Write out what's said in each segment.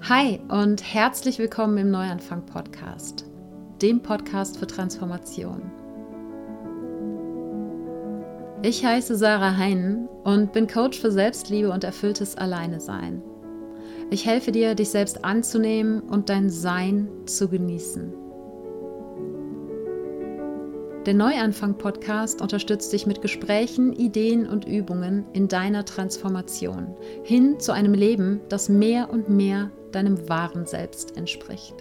Hi und herzlich willkommen im Neuanfang-Podcast, dem Podcast für Transformation. Ich heiße Sarah Heinen und bin Coach für Selbstliebe und erfülltes Alleinesein. Ich helfe dir, dich selbst anzunehmen und dein Sein zu genießen. Der Neuanfang-Podcast unterstützt dich mit Gesprächen, Ideen und Übungen in deiner Transformation hin zu einem Leben, das mehr und mehr deinem wahren Selbst entspricht.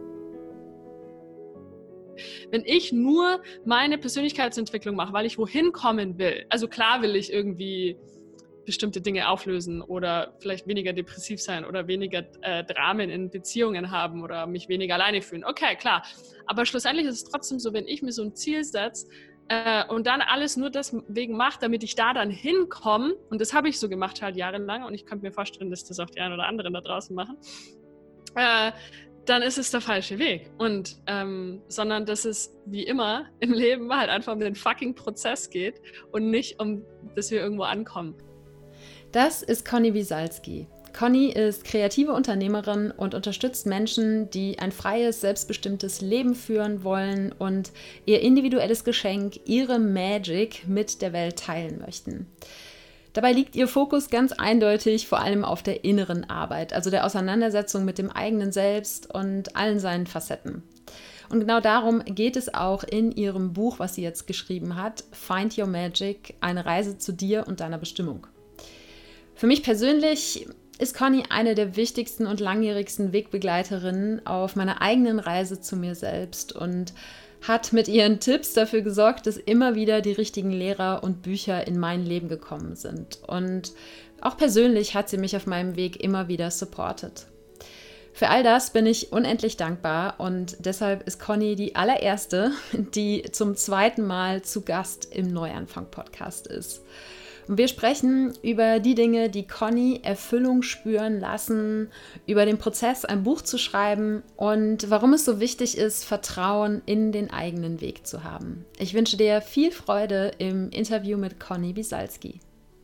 Wenn ich nur meine Persönlichkeitsentwicklung mache, weil ich wohin kommen will, also klar will ich irgendwie bestimmte Dinge auflösen oder vielleicht weniger depressiv sein oder weniger Dramen in Beziehungen haben oder mich weniger alleine fühlen. Okay, klar. Aber schlussendlich ist es trotzdem so, wenn ich mir so ein Ziel setze und dann alles nur deswegen mache, damit ich da dann hinkomme, und das habe ich so gemacht halt jahrelang und ich könnte mir vorstellen, dass das auch die einen oder anderen da draußen machen, dann ist es der falsche Weg. Und sondern dass es wie immer im Leben halt einfach um den fucking Prozess geht und nicht um, dass wir irgendwo ankommen. Das ist Conny Wiesalski. Conny ist kreative Unternehmerin und unterstützt Menschen, die ein freies, selbstbestimmtes Leben führen wollen und ihr individuelles Geschenk, ihre Magic mit der Welt teilen möchten. Dabei liegt ihr Fokus ganz eindeutig vor allem auf der inneren Arbeit, also der Auseinandersetzung mit dem eigenen Selbst und allen seinen Facetten. Und genau darum geht es auch in ihrem Buch, was sie jetzt geschrieben hat, Find Your Magic, eine Reise zu dir und deiner Bestimmung. Für mich persönlich ist Conny eine der wichtigsten und langjährigsten Wegbegleiterinnen auf meiner eigenen Reise zu mir selbst und hat mit ihren Tipps dafür gesorgt, dass immer wieder die richtigen Lehrer und Bücher in mein Leben gekommen sind. Und auch persönlich hat sie mich auf meinem Weg immer wieder supportet. Für all das bin ich unendlich dankbar und deshalb ist Conny die allererste, die zum zweiten Mal zu Gast im Neuanfang-Podcast ist. Und wir sprechen über die Dinge, die Conny Erfüllung spüren lassen, über den Prozess, ein Buch zu schreiben und warum es so wichtig ist, Vertrauen in den eigenen Weg zu haben. Ich wünsche dir viel Freude im Interview mit Conny Wiesalski.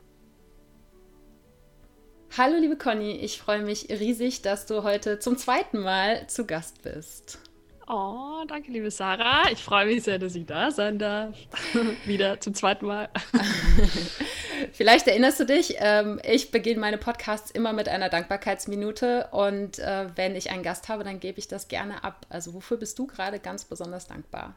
Hallo liebe Conny, ich freue mich riesig, dass du heute zum zweiten Mal zu Gast bist. Oh, danke, liebe Sarah. Ich freue mich sehr, dass ich da sein darf. Wieder zum zweiten Mal. Vielleicht erinnerst du dich, ich beginne meine Podcasts immer mit einer Dankbarkeitsminute und wenn ich einen Gast habe, dann gebe ich das gerne ab. Also wofür bist du gerade ganz besonders dankbar?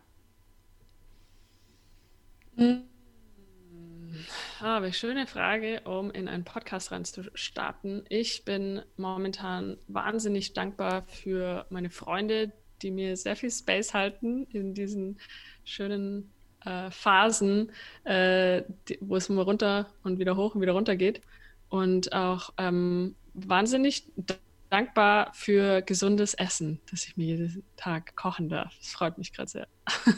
Welche schöne Frage, um in einen Podcast reinzustarten. Ich bin momentan wahnsinnig dankbar für meine Freunde, die mir sehr viel Space halten in diesen schönen Phasen, wo es immer runter und wieder hoch und wieder runter geht. Und auch wahnsinnig dankbar für gesundes Essen, das ich mir jeden Tag kochen darf. Das freut mich gerade sehr.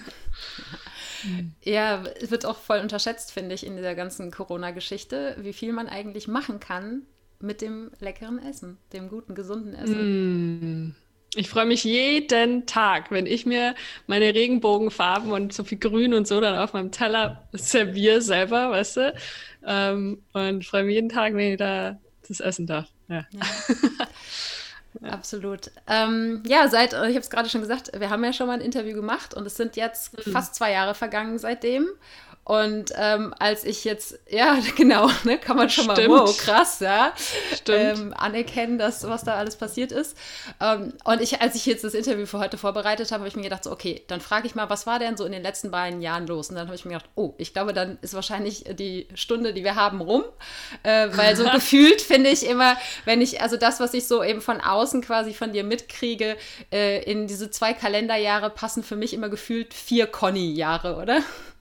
Ja, es wird auch voll unterschätzt, finde ich, in dieser ganzen Corona-Geschichte, wie viel man eigentlich machen kann mit dem leckeren Essen, dem guten, gesunden Essen. Ich freue mich jeden Tag, wenn ich mir meine Regenbogenfarben und so viel Grün und so dann auf meinem Teller serviere selber, weißt du? Und freue mich jeden Tag, wenn ich da das essen darf. Ja. Ja. Absolut. Ich habe es gerade schon gesagt, wir haben ja schon mal ein Interview gemacht und es sind jetzt fast 2 Jahre vergangen seitdem. Und als ich jetzt, ja, genau, ne, kann man schon mal, wow, krass, ja, anerkennen, was da alles passiert ist. Und als ich jetzt das Interview für heute vorbereitet habe, habe ich mir gedacht, so, okay, dann frage ich mal, was war denn so in den letzten beiden Jahren los? Und dann habe ich mir gedacht, ich glaube, dann ist wahrscheinlich die Stunde, die wir haben, rum. Weil so gefühlt finde ich immer, also das, was ich so eben von außen quasi von dir mitkriege, in diese 2 Kalenderjahre passen für mich immer gefühlt 4 Conny-Jahre, oder?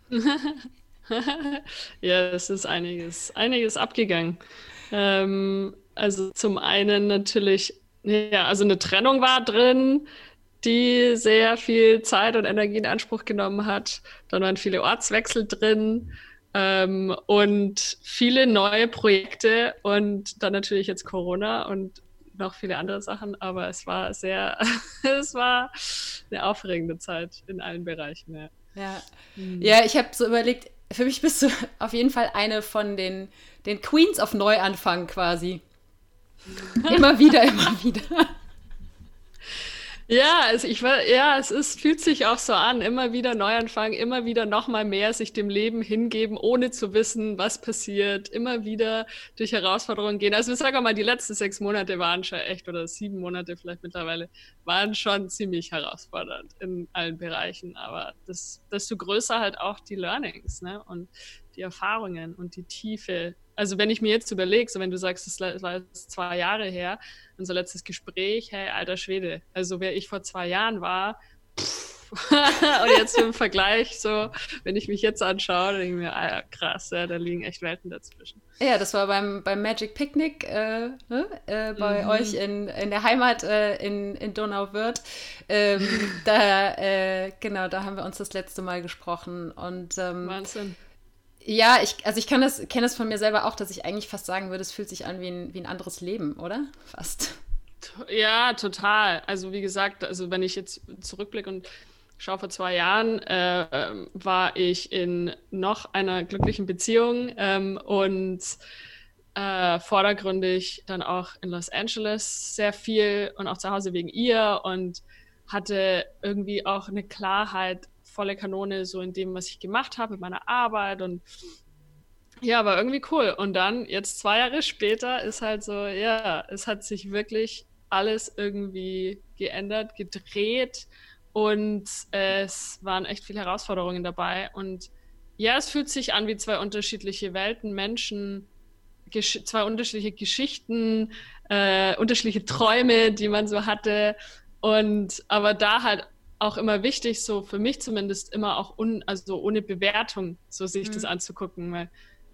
Ja, es ist einiges abgegangen. Also zum einen natürlich, ja, also eine Trennung war drin, die sehr viel Zeit und Energie in Anspruch genommen hat. Dann waren viele Ortswechsel drin und viele neue Projekte und dann natürlich jetzt Corona und noch viele andere Sachen, aber es war eine aufregende Zeit in allen Bereichen, ja. Ja, ich habe so überlegt, für mich bist du auf jeden Fall eine von den Queens of Neuanfang quasi. Immer wieder. Ja, ja, fühlt sich auch so an. Immer wieder Neuanfang, immer wieder nochmal mehr sich dem Leben hingeben, ohne zu wissen, was passiert. Immer wieder durch Herausforderungen gehen. Also ich sage mal, die letzten 6 Monate waren schon echt, oder 7 Monate vielleicht mittlerweile, waren schon ziemlich herausfordernd in allen Bereichen. Aber desto größer halt auch die Learnings, ne? Und die Erfahrungen und die Tiefe. Also wenn ich mir jetzt überlege, so wenn du sagst, das war jetzt 2 Jahre her, unser letztes Gespräch, hey, alter Schwede, also wer ich vor 2 Jahren war, und jetzt im Vergleich, so, wenn ich mich jetzt anschaue, dann denke ich mir, ah, krass, ja, da liegen echt Welten dazwischen. Ja, das war beim Magic Picnic bei euch in der Heimat in Donauwörth. Genau, da haben wir uns das letzte Mal gesprochen. Und Wahnsinn. ja, ich kenne das von mir selber auch, dass ich eigentlich fast sagen würde, es fühlt sich an wie ein anderes Leben, oder? Fast. Ja, total. Also wie gesagt, also wenn ich jetzt zurückblicke und schaue, vor 2 Jahren war ich in noch einer glücklichen Beziehung und vordergründig dann auch in Los Angeles sehr viel und auch zu Hause wegen ihr und hatte irgendwie auch eine Klarheit, volle Kanone, so in dem, was ich gemacht habe, mit meiner Arbeit und ja, war irgendwie cool. Und dann, jetzt 2 Jahre später, ist halt so, ja, es hat sich wirklich alles irgendwie geändert, gedreht und es waren echt viele Herausforderungen dabei. Und ja, es fühlt sich an wie 2 unterschiedliche Welten, Menschen, 2 unterschiedliche Geschichten, unterschiedliche Träume, die man so hatte. Und aber da halt auch immer wichtig, so für mich zumindest immer auch also ohne Bewertung, so sich das anzugucken, weil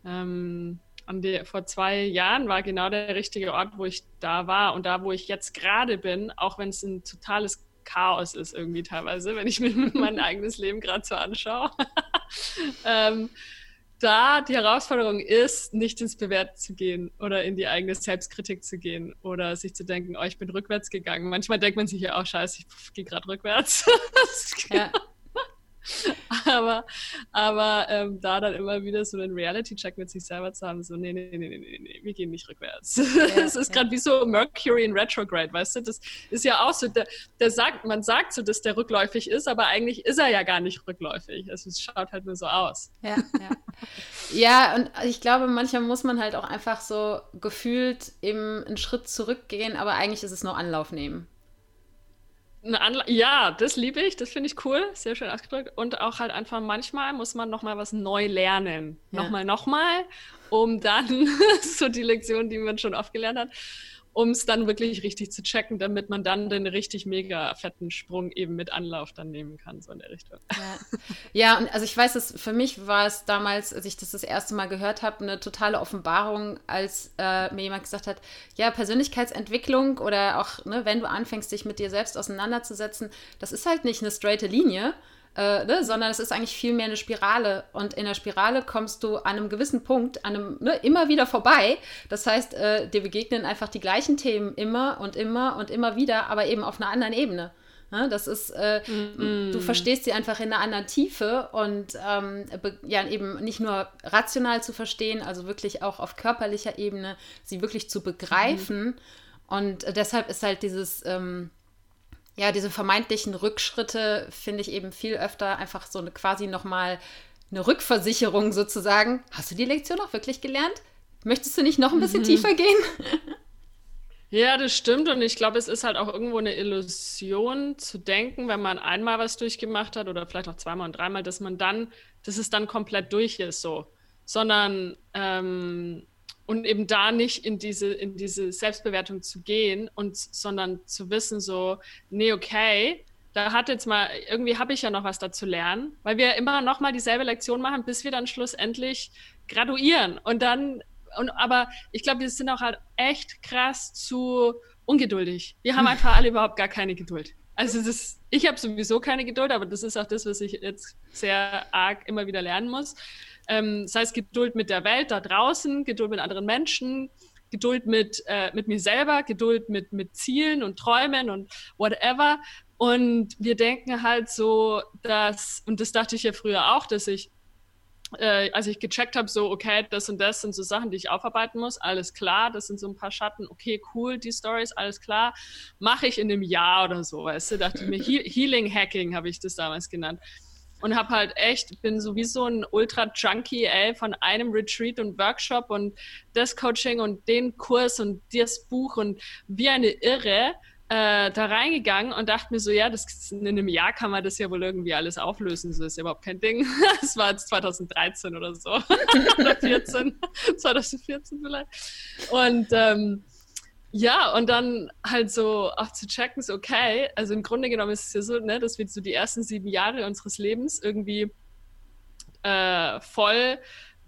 vor 2 Jahren war genau der richtige Ort, wo ich da war und da, wo ich jetzt gerade bin, auch wenn es ein totales Chaos ist irgendwie teilweise, wenn ich mir mein eigenes Leben gerade so anschaue. Da die Herausforderung ist, nicht ins Bewerten zu gehen oder in die eigene Selbstkritik zu gehen oder sich zu denken, oh, ich bin rückwärts gegangen. Manchmal denkt man sich ja auch, scheiße, ich gehe gerade rückwärts. Ja. Aber da dann immer wieder so einen Reality-Check mit sich selber zu haben, so nee, wir gehen nicht rückwärts. Das ist gerade wie so Mercury in Retrograde, weißt du? Das ist ja auch so, man sagt so, dass der rückläufig ist, aber eigentlich ist er ja gar nicht rückläufig. Also es schaut halt nur so aus. Ja. Ja, und ich glaube, manchmal muss man halt auch einfach so gefühlt eben einen Schritt zurückgehen, aber eigentlich ist es nur Anlauf nehmen. Ja, das liebe ich, das finde ich cool, sehr schön ausgedrückt. Und auch halt einfach manchmal muss man nochmal was neu lernen. Ja. Nochmal, um dann so die Lektion, die man schon oft gelernt hat, um es dann wirklich richtig zu checken, damit man dann den richtig mega fetten Sprung eben mit Anlauf dann nehmen kann, so in der Richtung. Ja, und also ich weiß, dass für mich war es damals, als ich das erste Mal gehört habe, eine totale Offenbarung, als mir jemand gesagt hat, ja, Persönlichkeitsentwicklung oder auch, ne, wenn du anfängst, dich mit dir selbst auseinanderzusetzen, das ist halt nicht eine straighte Linie, sondern es ist eigentlich viel mehr eine Spirale. Und in der Spirale kommst du an einem gewissen Punkt, immer wieder vorbei. Das heißt, dir begegnen einfach die gleichen Themen immer und immer und immer wieder, aber eben auf einer anderen Ebene. Das ist, du verstehst sie einfach in einer anderen Tiefe und ja, eben nicht nur rational zu verstehen, also wirklich auch auf körperlicher Ebene, sie wirklich zu begreifen. Und deshalb ist halt diese vermeintlichen Rückschritte finde ich eben viel öfter einfach so quasi nochmal eine Rückversicherung sozusagen. Hast du die Lektion auch wirklich gelernt? Möchtest du nicht noch ein bisschen tiefer gehen? Ja, das stimmt und ich glaube, es ist halt auch irgendwo eine Illusion zu denken, wenn man einmal was durchgemacht hat oder vielleicht auch 2-mal und 3-mal, dass es dann komplett durch ist so, sondern und eben da nicht in diese Selbstbewertung zu gehen sondern zu wissen so, nee, okay, da hat jetzt mal, irgendwie habe ich ja noch was dazu lernen, weil wir immer noch mal dieselbe Lektion machen, bis wir dann schlussendlich graduieren aber ich glaube, wir sind auch halt echt krass zu ungeduldig. Wir haben einfach alle überhaupt gar keine Geduld. Also ich habe sowieso keine Geduld, aber das ist auch das, was ich jetzt sehr arg immer wieder lernen muss. Das heißt, Geduld mit der Welt da draußen, Geduld mit anderen Menschen, Geduld mit mir selber, Geduld mit Zielen und Träumen und whatever. Und wir denken halt so, und das dachte ich ja früher auch, dass ich als ich gecheckt habe, so, okay, das und das sind so Sachen, die ich aufarbeiten muss, alles klar, das sind so ein paar Schatten, okay, cool, die Stories, alles klar, mache ich in einem Jahr oder so, weißt du, dachte ich mir, Healing Hacking habe ich das damals genannt. Und habe halt echt, bin sowieso ein Ultra-Junkie, von einem Retreat und Workshop und das Coaching und den Kurs und das Buch und wie eine Irre da reingegangen und dachte mir so, ja, in einem Jahr kann man das ja wohl irgendwie alles auflösen, so ist ja überhaupt kein Ding. Das war jetzt 2013 oder so, oder 2014 vielleicht. Und ja, und dann halt so auch zu checken, so okay, also im Grunde genommen ist es ja so, ne, dass wir so die ersten 7 Jahre unseres Lebens irgendwie voll,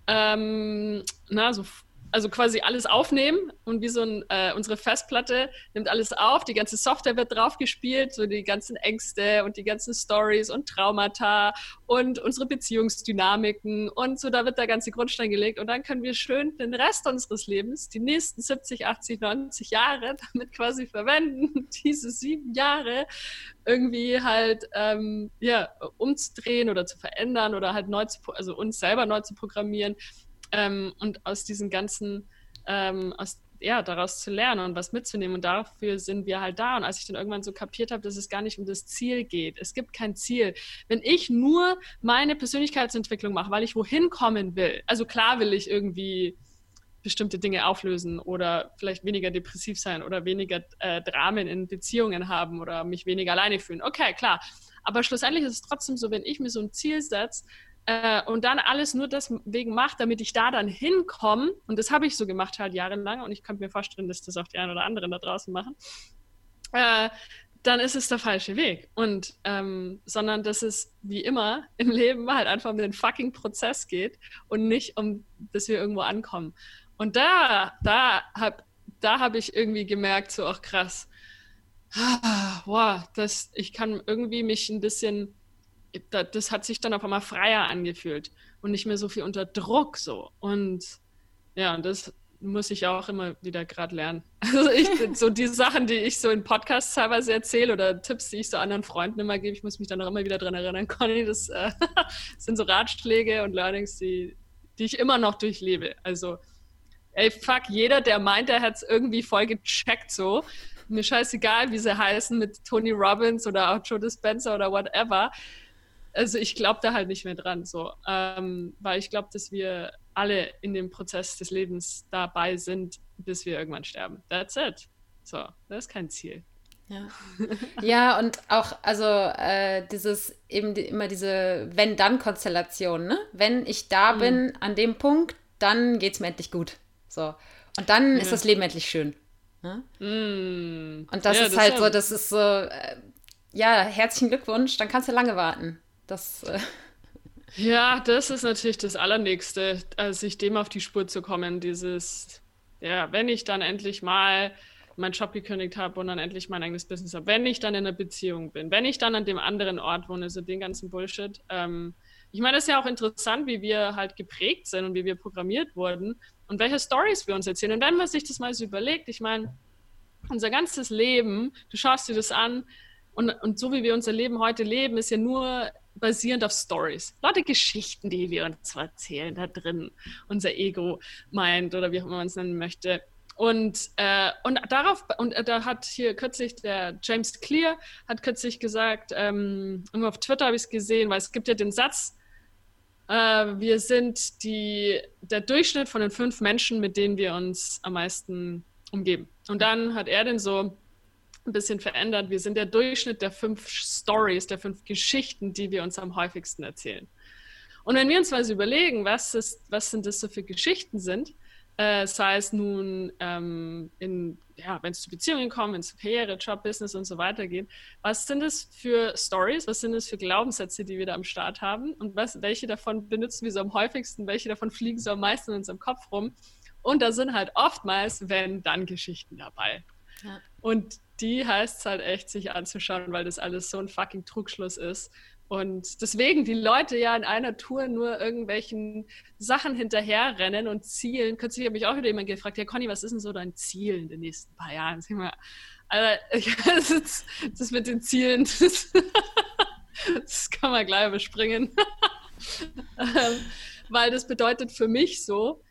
also quasi alles aufnehmen und wie so unsere Festplatte nimmt alles auf, die ganze Software wird draufgespielt, so die ganzen Ängste und die ganzen Stories und Traumata und unsere Beziehungsdynamiken und so, da wird der ganze Grundstein gelegt und dann können wir schön den Rest unseres Lebens, die nächsten 70, 80, 90 Jahre damit quasi verwenden, diese 7 Jahre irgendwie halt umzudrehen oder zu verändern oder halt also uns selber neu zu programmieren. Und aus diesen ganzen, daraus zu lernen und was mitzunehmen. Und dafür sind wir halt da. Und als ich dann irgendwann so kapiert habe, dass es gar nicht um das Ziel geht. Es gibt kein Ziel. Wenn ich nur meine Persönlichkeitsentwicklung mache, weil ich wohin kommen will, also klar will ich irgendwie bestimmte Dinge auflösen oder vielleicht weniger depressiv sein oder weniger Dramen in Beziehungen haben oder mich weniger alleine fühlen. Okay, klar. Aber schlussendlich ist es trotzdem so, wenn ich mir so ein Ziel setze, und dann alles nur deswegen mache, damit ich da dann hinkomme, und das habe ich so gemacht halt jahrelang und ich könnte mir vorstellen, dass das auch die einen oder anderen da draußen machen, dann ist es der falsche Weg. Und sondern dass es wie immer im Leben halt einfach um den fucking Prozess geht und nicht um, dass wir irgendwo ankommen. Und da habe ich irgendwie gemerkt, so, ach krass, wow, ich kann irgendwie mich ein bisschen, das hat sich dann auf einmal freier angefühlt und nicht mehr so viel unter Druck so. Und ja, und das muss ich auch immer wieder gerade lernen. Also so die Sachen, die ich so in Podcasts teilweise erzähle oder Tipps, die ich so anderen Freunden immer gebe, ich muss mich dann auch immer wieder dran erinnern, Conny, das sind so Ratschläge und Learnings, die ich immer noch durchlebe. Also, ey, fuck, jeder, der meint, der hat es irgendwie voll gecheckt so, mir scheißegal, wie sie heißen, mit Tony Robbins oder auch Joe Dispenza oder whatever. Also ich glaube da halt nicht mehr dran, so, weil ich glaube, dass wir alle in dem Prozess des Lebens dabei sind, bis wir irgendwann sterben. That's it. So, das ist kein Ziel. Ja, ja, und auch, also immer diese Wenn-Dann-Konstellation, ne? Wenn ich da bin, an dem Punkt, dann geht's mir endlich gut. So. Und dann ist das Leben endlich schön. Ne? Und das ist halt so, das ist so, herzlichen Glückwunsch, dann kannst du lange warten. Ja, das ist natürlich das Allernächste, sich dem auf die Spur zu kommen. Wenn ich dann endlich mal meinen Job gekündigt habe und dann endlich mein eigenes Business habe, wenn ich dann in einer Beziehung bin, wenn ich dann an dem anderen Ort wohne, so den ganzen Bullshit. Ich meine, das ist ja auch interessant, wie wir halt geprägt sind und wie wir programmiert wurden und welche Stories wir uns erzählen. Und wenn man sich das mal so überlegt, ich meine, unser ganzes Leben, du schaust dir das an und so wie wir unser Leben heute leben, ist ja nur basierend auf Stories. Lauter Geschichten, die wir uns erzählen da drin. Unser Ego meint oder wie auch immer man es nennen möchte. Und da hat hier kürzlich der James Clear hat kürzlich gesagt, irgendwo auf Twitter habe ich es gesehen, weil es gibt ja den Satz, wir sind der Durchschnitt von den 5 Menschen, mit denen wir uns am meisten umgeben. Und dann hat er den so ein bisschen verändert. Wir sind der Durchschnitt der 5 Stories, der 5 Geschichten, die wir uns am häufigsten erzählen. Und wenn wir uns mal so überlegen, was sind das so für Geschichten sind, sei es nun, wenn es zu Beziehungen kommt, wenn es zu Karriere, Job, Business und so weiter geht, was sind es für Stories, was sind es für Glaubenssätze, die wir da am Start haben und welche davon benutzen wir so am häufigsten, welche davon fliegen so am meisten in unserem Kopf rum? Und da sind halt oftmals Wenn-Dann-Geschichten dabei. Ja. Und die heißt es halt echt, sich anzuschauen, weil das alles so ein fucking Trugschluss ist. Und deswegen die Leute ja in einer Tour nur irgendwelchen Sachen hinterherrennen und zielen. Kürzlich habe mich auch wieder jemand gefragt, ja Conny, was ist denn so dein Ziel in den nächsten paar Jahren? Das mit den Zielen, das kann man gleich überspringen. weil das bedeutet für mich so,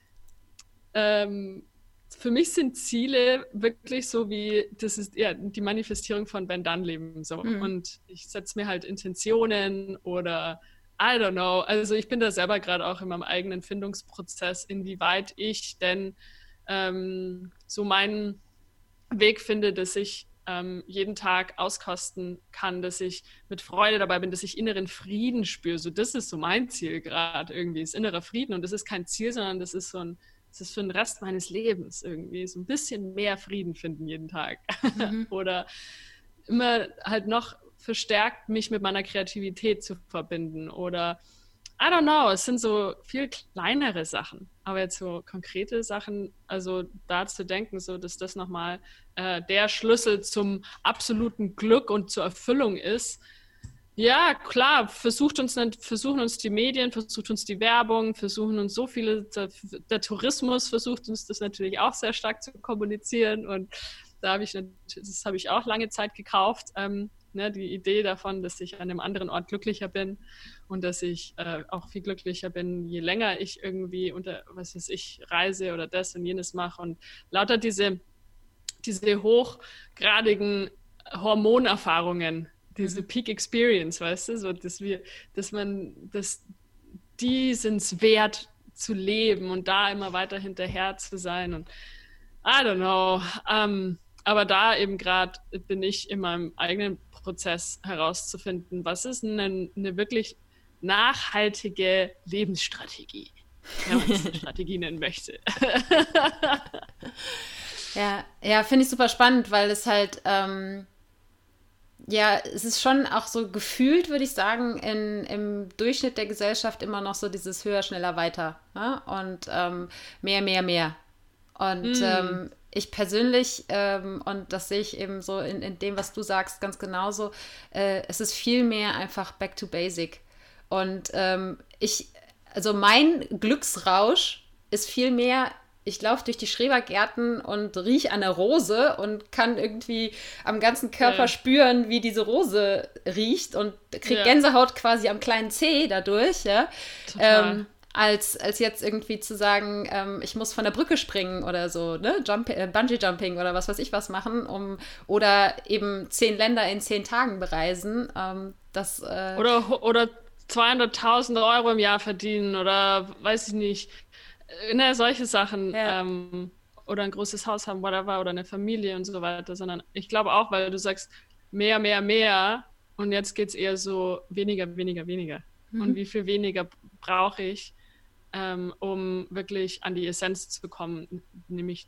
für mich sind Ziele wirklich so wie, das ist ja die Manifestierung von Wenn-Dann-Leben so. Und ich setze mir halt Intentionen oder I don't know. Also ich bin da selber gerade auch in meinem eigenen Findungsprozess, inwieweit ich denn so meinen Weg finde, dass ich jeden Tag auskosten kann, dass ich mit Freude dabei bin, dass ich inneren Frieden spüre. So, das ist so mein Ziel gerade irgendwie, ist innerer Frieden. Und das ist kein Ziel, sondern das ist das ist für den Rest meines Lebens irgendwie so ein bisschen mehr Frieden finden jeden Tag. Oder immer halt noch verstärkt mich mit meiner Kreativität zu verbinden. Oder I don't know, es sind so viel kleinere Sachen. Aber jetzt so konkrete Sachen, also da zu denken, so dass das nochmal der Schlüssel zum absoluten Glück und zur Erfüllung ist. Ja, klar, versuchen uns die Medien, versucht uns die Werbung, versuchen uns so viele, der Tourismus versucht uns das natürlich auch sehr stark zu kommunizieren und das habe ich auch lange Zeit gekauft, die Idee davon, dass ich an einem anderen Ort glücklicher bin und dass ich auch viel glücklicher bin, je länger ich irgendwie reise oder das und jenes mache und lauter diese hochgradigen Hormonerfahrungen, diese Peak Experience, weißt du, so, die sind es wert zu leben und da immer weiter hinterher zu sein und I don't know, aber da eben gerade bin ich in meinem eigenen Prozess herauszufinden, was ist eine wirklich nachhaltige Lebensstrategie, wenn man es eine Strategie nennen möchte. Ja, finde ich super spannend, weil es halt es ist schon auch so gefühlt, würde ich sagen, im Durchschnitt der Gesellschaft immer noch so dieses höher, schneller, weiter. Ne? Und mehr. Und ich persönlich, und das sehe ich eben so in dem, was du sagst, ganz genauso, es ist viel mehr einfach back to basic. Und also mein Glücksrausch ist viel mehr, ich laufe durch die Schrebergärten und rieche an der Rose und kann irgendwie am ganzen Körper spüren, wie diese Rose riecht und kriege Gänsehaut quasi am kleinen Zeh dadurch, ja. Als jetzt irgendwie zu sagen, ich muss von der Brücke springen oder so, ne? Bungee-Jumping oder was weiß ich was machen, oder eben 10 Länder in 10 Tagen bereisen. Oder 200.000 Euro im Jahr verdienen oder weiß ich nicht. Solche Sachen oder ein großes Haus haben, whatever, oder eine Familie und so weiter, sondern ich glaube auch, weil du sagst, mehr und jetzt geht es eher so weniger. Und wie viel weniger brauche ich, um wirklich an die Essenz zu kommen, nämlich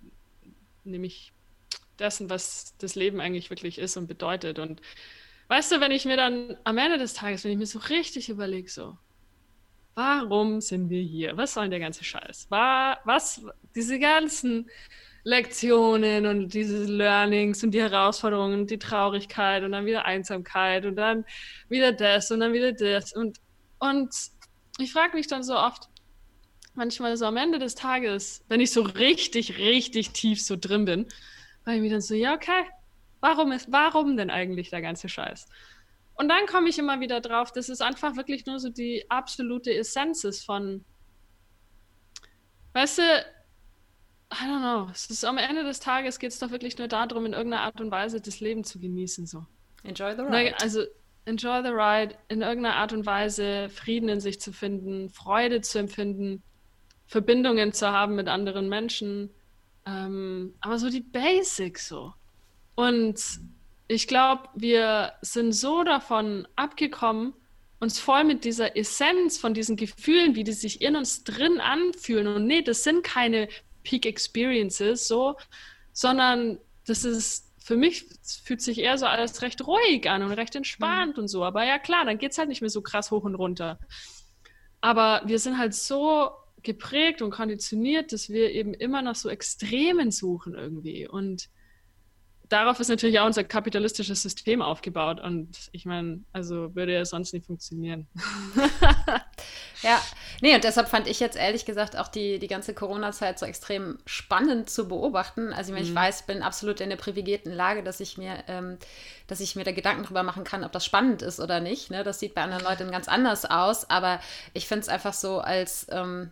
dessen, was das Leben eigentlich wirklich ist und bedeutet. Und weißt du, wenn ich mir dann am Ende des Tages, wenn ich mir so richtig überlege, so, warum sind wir hier? Was soll denn der ganze Scheiß? Diese ganzen Lektionen und diese Learnings und die Herausforderungen und die Traurigkeit und dann wieder Einsamkeit und dann wieder das und dann wieder das. Und ich frage mich dann so oft, manchmal so am Ende des Tages, wenn ich so richtig, richtig tief so drin bin, weil ich mir dann so, ja, okay, warum denn eigentlich der ganze Scheiß? Und dann komme ich immer wieder drauf, dass es einfach wirklich nur so die absolute Essenz ist von, weißt du, I don't know, es ist am Ende des Tages geht es doch wirklich nur darum, in irgendeiner Art und Weise das Leben zu genießen. So. Enjoy the ride. Also enjoy the ride, in irgendeiner Art und Weise Frieden in sich zu finden, Freude zu empfinden, Verbindungen zu haben mit anderen Menschen, aber so die Basics so. Und ich glaube, wir sind so davon abgekommen, uns voll mit dieser Essenz von diesen Gefühlen, wie die sich in uns drin anfühlen. Und nee, das sind keine Peak Experiences, so, sondern das ist, für mich fühlt sich eher so alles recht ruhig an und recht entspannt und so. Aber ja klar, dann geht es halt nicht mehr so krass hoch und runter. Aber wir sind halt so geprägt und konditioniert, dass wir eben immer nach so Extremen suchen irgendwie. Und darauf ist natürlich auch unser kapitalistisches System aufgebaut. Und ich meine, also würde ja sonst nicht funktionieren. Nee, und deshalb fand ich jetzt ehrlich gesagt auch die ganze Corona-Zeit so extrem spannend zu beobachten. Also ich meine, ich weiß, ich bin absolut in der privilegierten Lage, dass ich mir da Gedanken drüber machen kann, ob das spannend ist oder nicht. Ne? Das sieht bei anderen Leuten ganz anders aus, aber ich finde es einfach so als,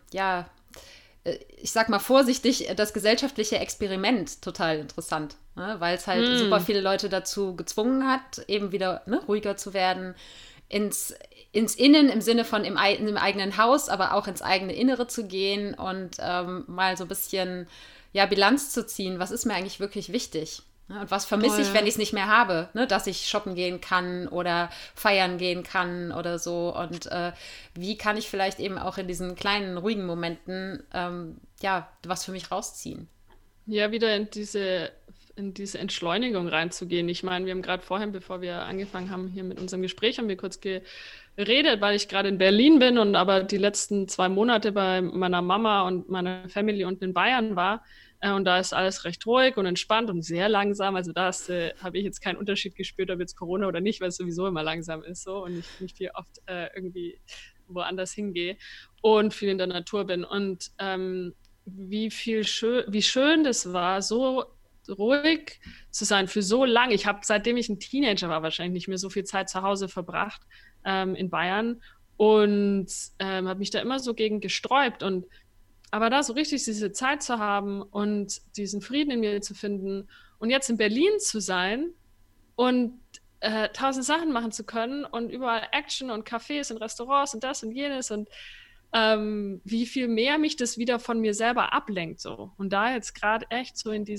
ich sag mal vorsichtig, das gesellschaftliche Experiment total interessant, ne? Weil es halt super viele Leute dazu gezwungen hat, eben wieder ruhiger zu werden, ins Innen im Sinne von im eigenen Haus, aber auch ins eigene Innere zu gehen und mal so ein bisschen Bilanz zu ziehen. Was ist mir eigentlich wirklich wichtig? Ne? Und was vermisse ich, wenn ich es nicht mehr habe? Ne? Dass ich shoppen gehen kann oder feiern gehen kann oder so. Und wie kann ich vielleicht eben auch in diesen kleinen, ruhigen Momenten was für mich rausziehen? Ja, wieder in diese Entschleunigung reinzugehen. Ich meine, wir haben gerade vorhin, bevor wir angefangen haben hier mit unserem Gespräch, haben wir kurz geredet, weil ich gerade in Berlin bin und aber die letzten 2 Monate bei meiner Mama und meiner Family unten in Bayern war. Und da ist alles recht ruhig und entspannt und sehr langsam. Also da habe ich jetzt keinen Unterschied gespürt, ob jetzt Corona oder nicht, weil es sowieso immer langsam ist so und ich nicht viel oft irgendwie woanders hingehe und viel in der Natur bin. Und wie schön das war, so ruhig zu sein für so lange. Ich habe, seitdem ich ein Teenager war, wahrscheinlich nicht mehr so viel Zeit zu Hause verbracht in Bayern und habe mich da immer so gegen gesträubt. Aber da so richtig diese Zeit zu haben und diesen Frieden in mir zu finden und jetzt in Berlin zu sein und 1000 Sachen machen zu können und überall Action und Cafés und Restaurants und das und jenes und wie viel mehr mich das wieder von mir selber ablenkt so. Und da jetzt gerade echt so in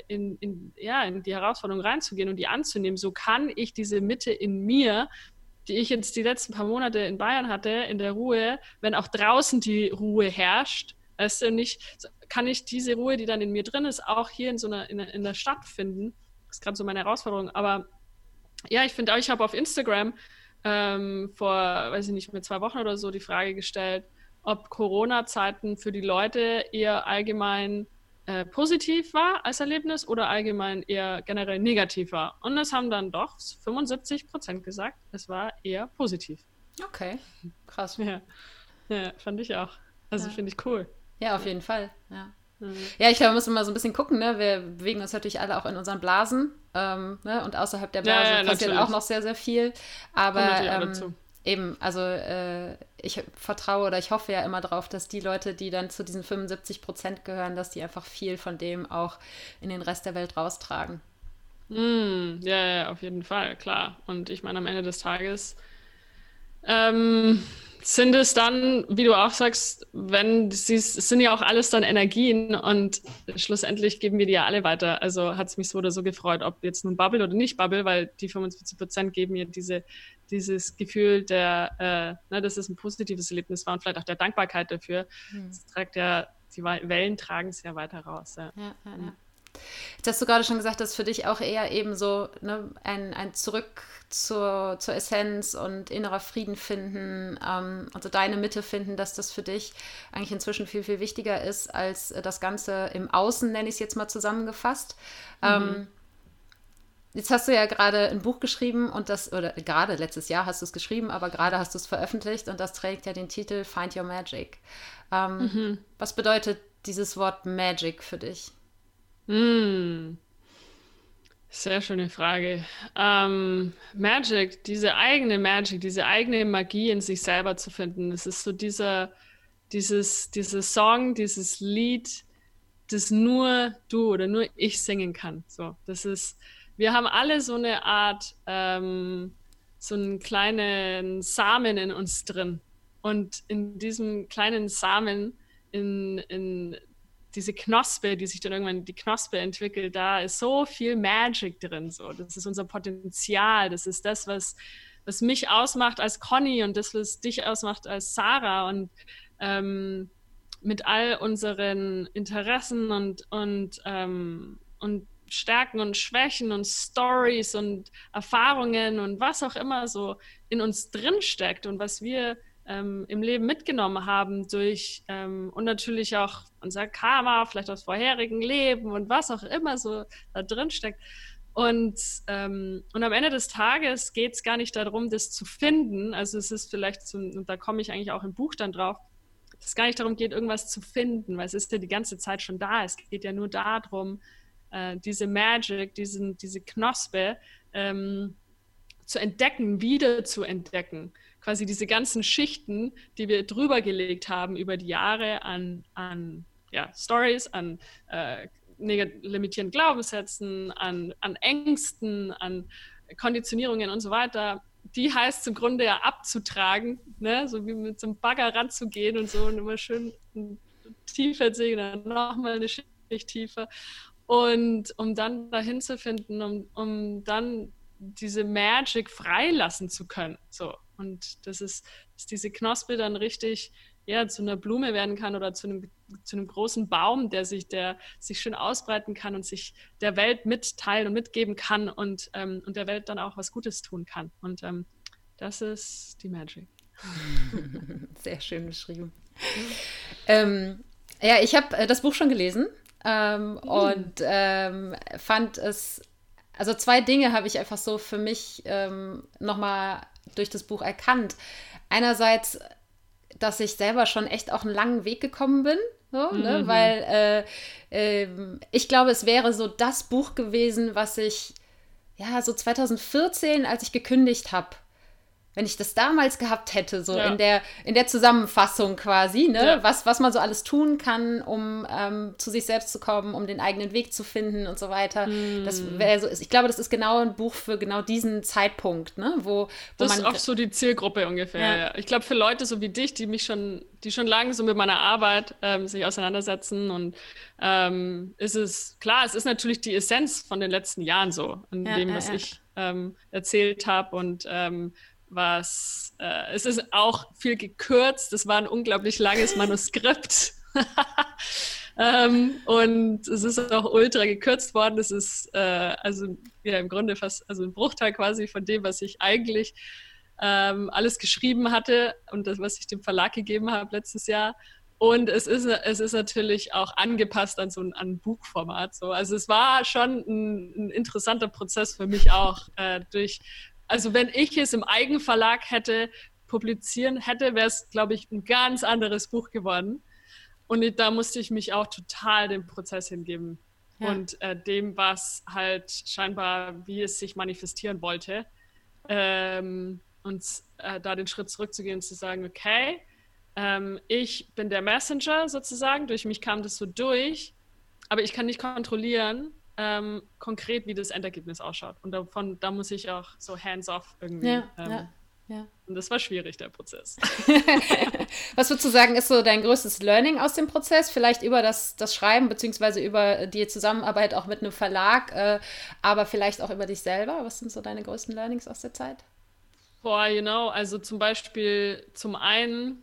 die Herausforderung reinzugehen und die anzunehmen, so kann ich diese Mitte in mir, die ich jetzt die letzten paar Monate in Bayern hatte, in der Ruhe, wenn auch draußen die Ruhe herrscht, weißt du, kann ich diese Ruhe, die dann in mir drin ist, auch hier in der Stadt finden. Das ist gerade so meine Herausforderung. Aber ja, ich finde auch, ich habe auf Instagram vor, weiß ich nicht, mit 2 Wochen oder so die Frage gestellt, ob Corona-Zeiten für die Leute eher allgemein positiv war als Erlebnis oder allgemein eher generell negativ war. Und das haben dann doch 75% gesagt, es war eher positiv. Okay, krass. Ja, fand ich auch. Also finde ich cool. Ja, auf jeden Fall, ja. Ja, ich glaube, wir müssen mal so ein bisschen gucken, ne? Wir bewegen uns natürlich alle auch in unseren Blasen, ne? Und außerhalb der Blase passiert natürlich auch noch sehr, sehr viel. Aber eben, also ich vertraue oder ich hoffe ja immer drauf, dass die Leute, die dann zu diesen 75% gehören, dass die einfach viel von dem auch in den Rest der Welt raustragen. Ja, auf jeden Fall, klar. Und ich meine, am Ende des Tages sind es dann, wie du auch sagst, es sind ja auch alles dann Energien und schlussendlich geben wir die ja alle weiter. Also hat es mich so oder so gefreut, ob jetzt nun Bubble oder nicht Bubble, weil die 45% geben mir dieses Gefühl dass es ein positives Erlebnis war und vielleicht auch der Dankbarkeit dafür. Das trägt ja, die Wellen tragen es ja weiter raus. Ja. Ja. Jetzt hast du gerade schon gesagt, dass für dich auch eher eben so ein Zurück zur Essenz und innerer Frieden finden, also deine Mitte finden, dass das für dich eigentlich inzwischen viel, viel wichtiger ist als das Ganze im Außen, nenne ich es jetzt mal zusammengefasst. Jetzt hast du ja gerade ein Buch geschrieben oder gerade letztes Jahr hast du es geschrieben, aber gerade hast du es veröffentlicht und das trägt ja den Titel Find Your Magic. Was bedeutet dieses Wort Magic für dich? Sehr schöne Frage. Magic, diese eigene Magie in sich selber zu finden, das ist so dieses Song, dieses Lied, das nur du oder nur ich singen kann. So, wir haben alle so eine Art, so einen kleinen Samen in uns drin. Und in diesem kleinen Samen, in diese Knospe, die sich dann irgendwann die Knospe entwickelt, da ist so viel Magic drin. So. Das ist unser Potenzial. Das ist das, was mich ausmacht als Conny und das, was dich ausmacht als Sarah. Und mit all unseren Interessen und Stärken und Schwächen und Stories und Erfahrungen und was auch immer so in uns drin steckt und was wir im Leben mitgenommen haben durch und natürlich auch unser Karma, vielleicht aus vorherigen Leben und was auch immer so da drin steckt. Und am Ende des Tages geht es gar nicht darum, das zu finden. Also es ist vielleicht, und da komme ich eigentlich auch im Buch dann drauf, es gar nicht darum geht, irgendwas zu finden, weil es ist ja die ganze Zeit schon da. Es geht ja nur darum, diese Magic, diese Knospe zu entdecken, wieder zu entdecken. Quasi diese ganzen Schichten, die wir drüber gelegt haben über die Jahre an Stories, an limitierenden Glaubenssätzen, an Ängsten, an Konditionierungen und so weiter, die heißt im Grunde ja abzutragen, ne? So wie mit so einem Bagger ranzugehen und so und immer schön tiefer sehen, dann nochmal eine Schicht tiefer. Und um dann dahin zu finden, um dann diese Magic freilassen zu können. So. Und dass diese Knospe dann richtig zu einer Blume werden kann oder zu einem großen Baum, der sich schön ausbreiten kann und sich der Welt mitteilen und mitgeben kann und der Welt dann auch was Gutes tun kann. Und das ist die Magic. Sehr schön beschrieben. Ja, ich habe das Buch schon gelesen und fand es, also 2 Dinge habe ich einfach so für mich nochmal durch das Buch erkannt. Einerseits, dass ich selber schon echt auch einen langen Weg gekommen bin, so, ne? Weil ich glaube, es wäre so das Buch gewesen, was ich so 2014, als ich gekündigt habe, wenn ich das damals gehabt hätte, so in der Zusammenfassung quasi, ne? Was man so alles tun kann, um zu sich selbst zu kommen, um den eigenen Weg zu finden und so weiter. Das wäre so, ich glaube, das ist genau ein Buch für genau diesen Zeitpunkt, ne? Wo das ist auch so die Zielgruppe ungefähr, ja. Ich glaube, für Leute so wie dich, die schon lange so mit meiner Arbeit sich auseinandersetzen und ist es, klar, es ist natürlich die Essenz von den letzten Jahren so, in dem, was ich erzählt habe und es ist auch viel gekürzt. Es war ein unglaublich langes Manuskript. Und es ist auch ultra gekürzt worden. Es ist im Grunde fast ein Bruchteil quasi von dem, was ich eigentlich alles geschrieben hatte und das, was ich dem Verlag gegeben habe letztes Jahr. Und es ist natürlich auch angepasst an so ein Buchformat. So. Also es war schon ein interessanter Prozess für mich auch also wenn ich es im Eigenverlag publizieren hätte, wäre es, glaube ich, ein ganz anderes Buch geworden. Und da musste ich mich auch total dem Prozess hingeben und dem, was halt scheinbar, wie es sich manifestieren wollte. Da den Schritt zurückzugehen und zu sagen, okay, ich bin der Messenger sozusagen, durch mich kam das so durch, aber ich kann nicht kontrollieren, konkret, wie das Endergebnis ausschaut. Und da muss ich auch so hands-off irgendwie. Und das war schwierig, der Prozess. Was würdest du sagen, ist so dein größtes Learning aus dem Prozess? Vielleicht über das Schreiben, beziehungsweise über die Zusammenarbeit auch mit einem Verlag, aber vielleicht auch über dich selber? Was sind so deine größten Learnings aus der Zeit? Also zum Beispiel zum einen,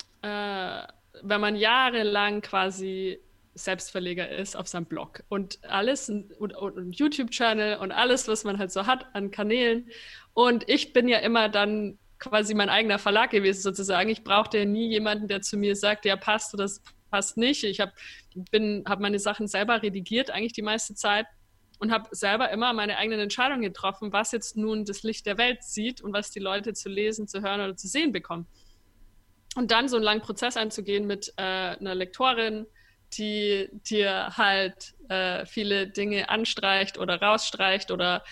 wenn man jahrelang quasi Selbstverleger ist auf seinem Blog und alles und YouTube-Channel und alles, was man halt so hat an Kanälen. Und ich bin ja immer dann quasi mein eigener Verlag gewesen sozusagen. Ich brauchte ja nie jemanden, der zu mir sagt, ja, passt oder das passt nicht. Ich habe meine Sachen selber redigiert eigentlich die meiste Zeit und habe selber immer meine eigenen Entscheidungen getroffen, was jetzt nun das Licht der Welt sieht und was die Leute zu lesen, zu hören oder zu sehen bekommen. Und dann so einen langen Prozess einzugehen mit einer Lektorin, die dir halt viele Dinge anstreicht oder rausstreicht oder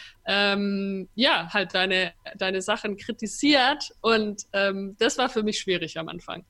halt deine Sachen kritisiert. Und das war für mich schwierig am Anfang.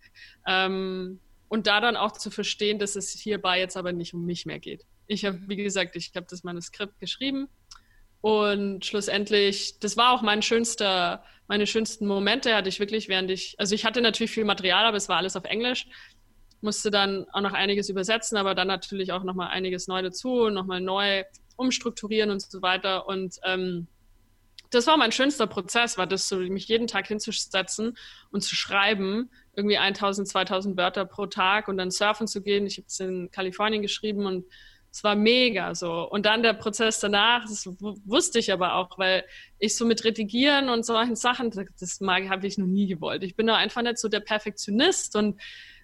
Und da dann auch zu verstehen, dass es hierbei jetzt aber nicht um mich mehr geht. Ich habe das Manuskript geschrieben und schlussendlich, das war auch meine schönsten Momente hatte ich wirklich, ich hatte natürlich viel Material, aber es war alles auf Englisch. Musste dann auch noch einiges übersetzen, aber dann natürlich auch nochmal einiges neu dazu und nochmal neu umstrukturieren und so weiter. Und das war mein schönster Prozess, war das so, mich jeden Tag hinzusetzen und zu schreiben, irgendwie 1000, 2000 Wörter pro Tag und dann surfen zu gehen. Ich habe es in Kalifornien geschrieben und es war mega so. Und dann der Prozess danach, das wusste ich aber auch, weil ich so mit Redigieren und solchen Sachen, habe ich noch nie gewollt. Ich bin da einfach nicht so der Perfektionist und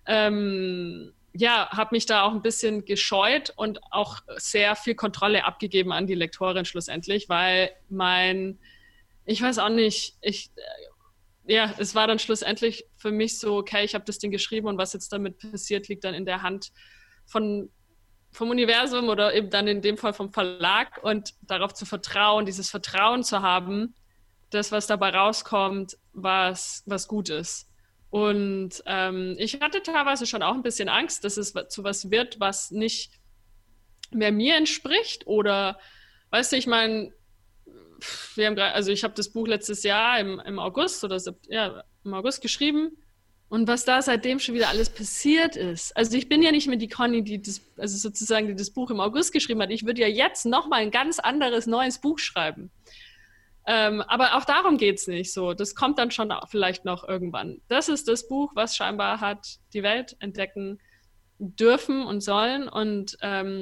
habe mich da auch ein bisschen gescheut und auch sehr viel Kontrolle abgegeben an die Lektorin schlussendlich, weil ich weiß auch nicht, ja, es war dann schlussendlich für mich so, okay, ich habe das Ding geschrieben und was jetzt damit passiert, liegt dann in der Hand vom Universum oder eben dann in dem Fall vom Verlag und darauf zu vertrauen, dieses Vertrauen zu haben, das, was dabei rauskommt, was gut ist. Und ich hatte teilweise schon auch ein bisschen Angst, dass es zu was wird, was nicht mehr mir entspricht oder, weißt du, ich meine, ich habe das Buch letztes Jahr im August im August geschrieben und was da seitdem schon wieder alles passiert ist. Also ich bin ja nicht mehr die Conny, die das Buch im August geschrieben hat. Ich würde ja jetzt nochmal ein ganz anderes, neues Buch schreiben. Aber auch darum geht es nicht so. Das kommt dann schon vielleicht noch irgendwann. Das ist das Buch, was scheinbar hat die Welt entdecken dürfen und sollen. Und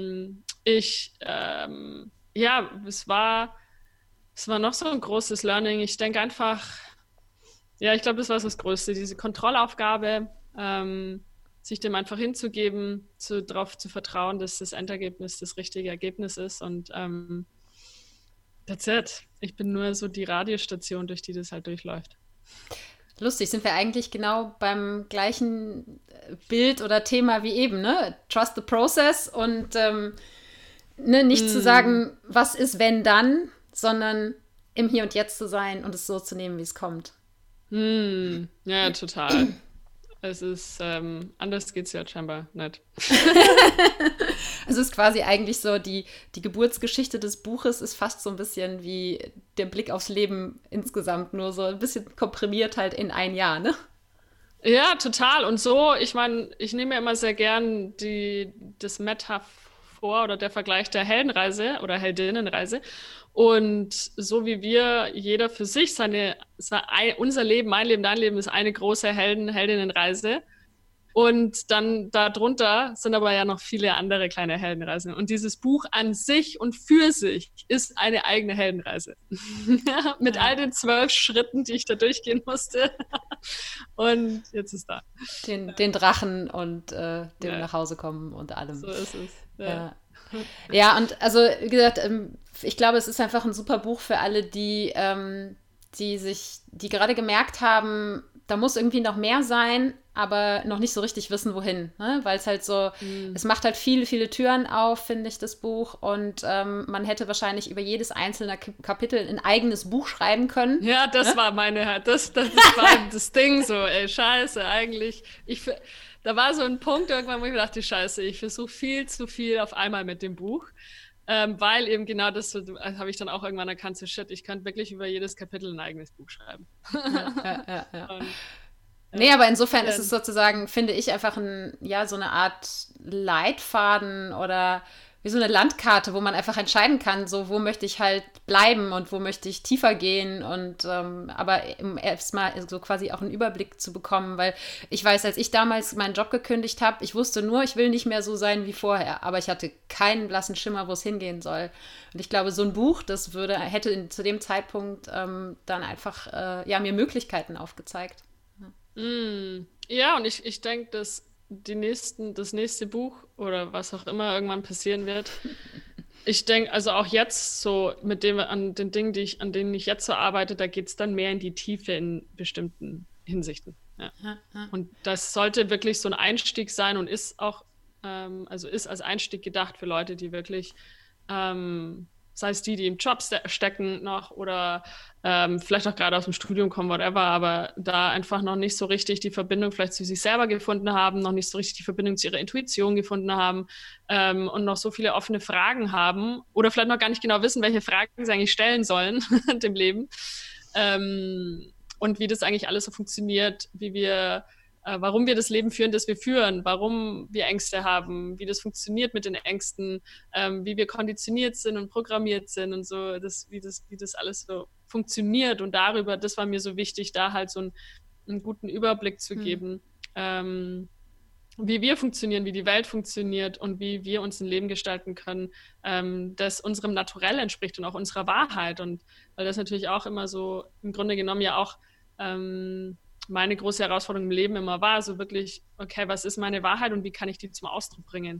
es war noch so ein großes Learning. Ich denke einfach, ja, ich glaube, das war das Größte, diese Kontrollaufgabe, sich dem einfach hinzugeben, darauf zu vertrauen, dass das Endergebnis das richtige Ergebnis ist. Und that's it. Ich bin nur so die Radiostation, durch die das halt durchläuft. Lustig, sind wir eigentlich genau beim gleichen Bild oder Thema wie eben, ne? Trust the process und nicht zu sagen, was ist, wenn dann, sondern im Hier und Jetzt zu sein und es so zu nehmen, wie es kommt. Ja, total. Es ist, anders geht es ja scheinbar nicht. Es ist quasi eigentlich so, die Geburtsgeschichte des Buches ist fast so ein bisschen wie der Blick aufs Leben insgesamt, nur so ein bisschen komprimiert halt in ein Jahr, ne? Ja, total. Und so, ich meine, ich nehme ja immer sehr gern das Metaphor oder der Vergleich der Heldenreise oder Heldinnenreise. Und so wie wir, jeder für sich, unser Leben, mein Leben, dein Leben ist eine große Heldinnenreise. Und dann darunter sind aber ja noch viele andere kleine Heldenreisen. Und dieses Buch an sich und für sich ist eine eigene Heldenreise. Mit all den 12 Schritten, die ich da durchgehen musste. Und jetzt ist da. Den Drachen und dem nach Hause kommen und allem. So ist es. Ja, und also, wie gesagt, ich glaube, es ist einfach ein super Buch für alle, die gerade gemerkt haben, da muss irgendwie noch mehr sein, aber noch nicht so richtig wissen, wohin. Ne? Weil es halt so, es macht halt viele, viele Türen auf, finde ich, das Buch. Und man hätte wahrscheinlich über jedes einzelne Kapitel ein eigenes Buch schreiben können. Ja, das war das war das Ding so, ey, scheiße, eigentlich. Da war so ein Punkt irgendwann, wo ich dachte, scheiße, ich versuche viel zu viel auf einmal mit dem Buch. Weil eben genau das habe ich dann auch irgendwann erkannt, so shit, ich könnte wirklich über jedes Kapitel ein eigenes Buch schreiben. Ja. Und, nee, aber insofern ist es sozusagen, finde ich, einfach so eine Art Leitfaden oder wie so eine Landkarte, wo man einfach entscheiden kann, so wo möchte ich halt bleiben und wo möchte ich tiefer gehen und aber erstmal so quasi auch einen Überblick zu bekommen, weil ich weiß, als ich damals meinen Job gekündigt habe, ich wusste nur, ich will nicht mehr so sein wie vorher, aber ich hatte keinen blassen Schimmer, wo es hingehen soll. Und ich glaube, so ein Buch, das hätte zu dem Zeitpunkt dann einfach mir Möglichkeiten aufgezeigt. Ja, und ich denke, dass das nächste Buch oder was auch immer irgendwann passieren wird. Ich denke, also auch jetzt so an den Dingen, an denen ich jetzt so arbeite, da geht es dann mehr in die Tiefe in bestimmten Hinsichten. Ja. Und das sollte wirklich so ein Einstieg sein und ist auch, ist als Einstieg gedacht für Leute, die wirklich, sei es die im Job stecken noch oder vielleicht auch gerade aus dem Studium kommen, whatever, aber da einfach noch nicht so richtig die Verbindung vielleicht zu sich selber gefunden haben, noch nicht so richtig die Verbindung zu ihrer Intuition gefunden haben und noch so viele offene Fragen haben oder vielleicht noch gar nicht genau wissen, welche Fragen sie eigentlich stellen sollen dem Leben und wie das eigentlich alles so funktioniert, warum wir das Leben führen, das wir führen, warum wir Ängste haben, wie das funktioniert mit den Ängsten, wie wir konditioniert sind und programmiert sind und so, wie das alles so funktioniert. Und das war mir so wichtig, da halt so einen guten Überblick zu geben, wie wir funktionieren, wie die Welt funktioniert und wie wir uns ein Leben gestalten können, das unserem Naturell entspricht und auch unserer Wahrheit. Und weil das natürlich auch immer so im Grunde genommen ja auch meine große Herausforderung im Leben immer war, so wirklich, okay, was ist meine Wahrheit und wie kann ich die zum Ausdruck bringen?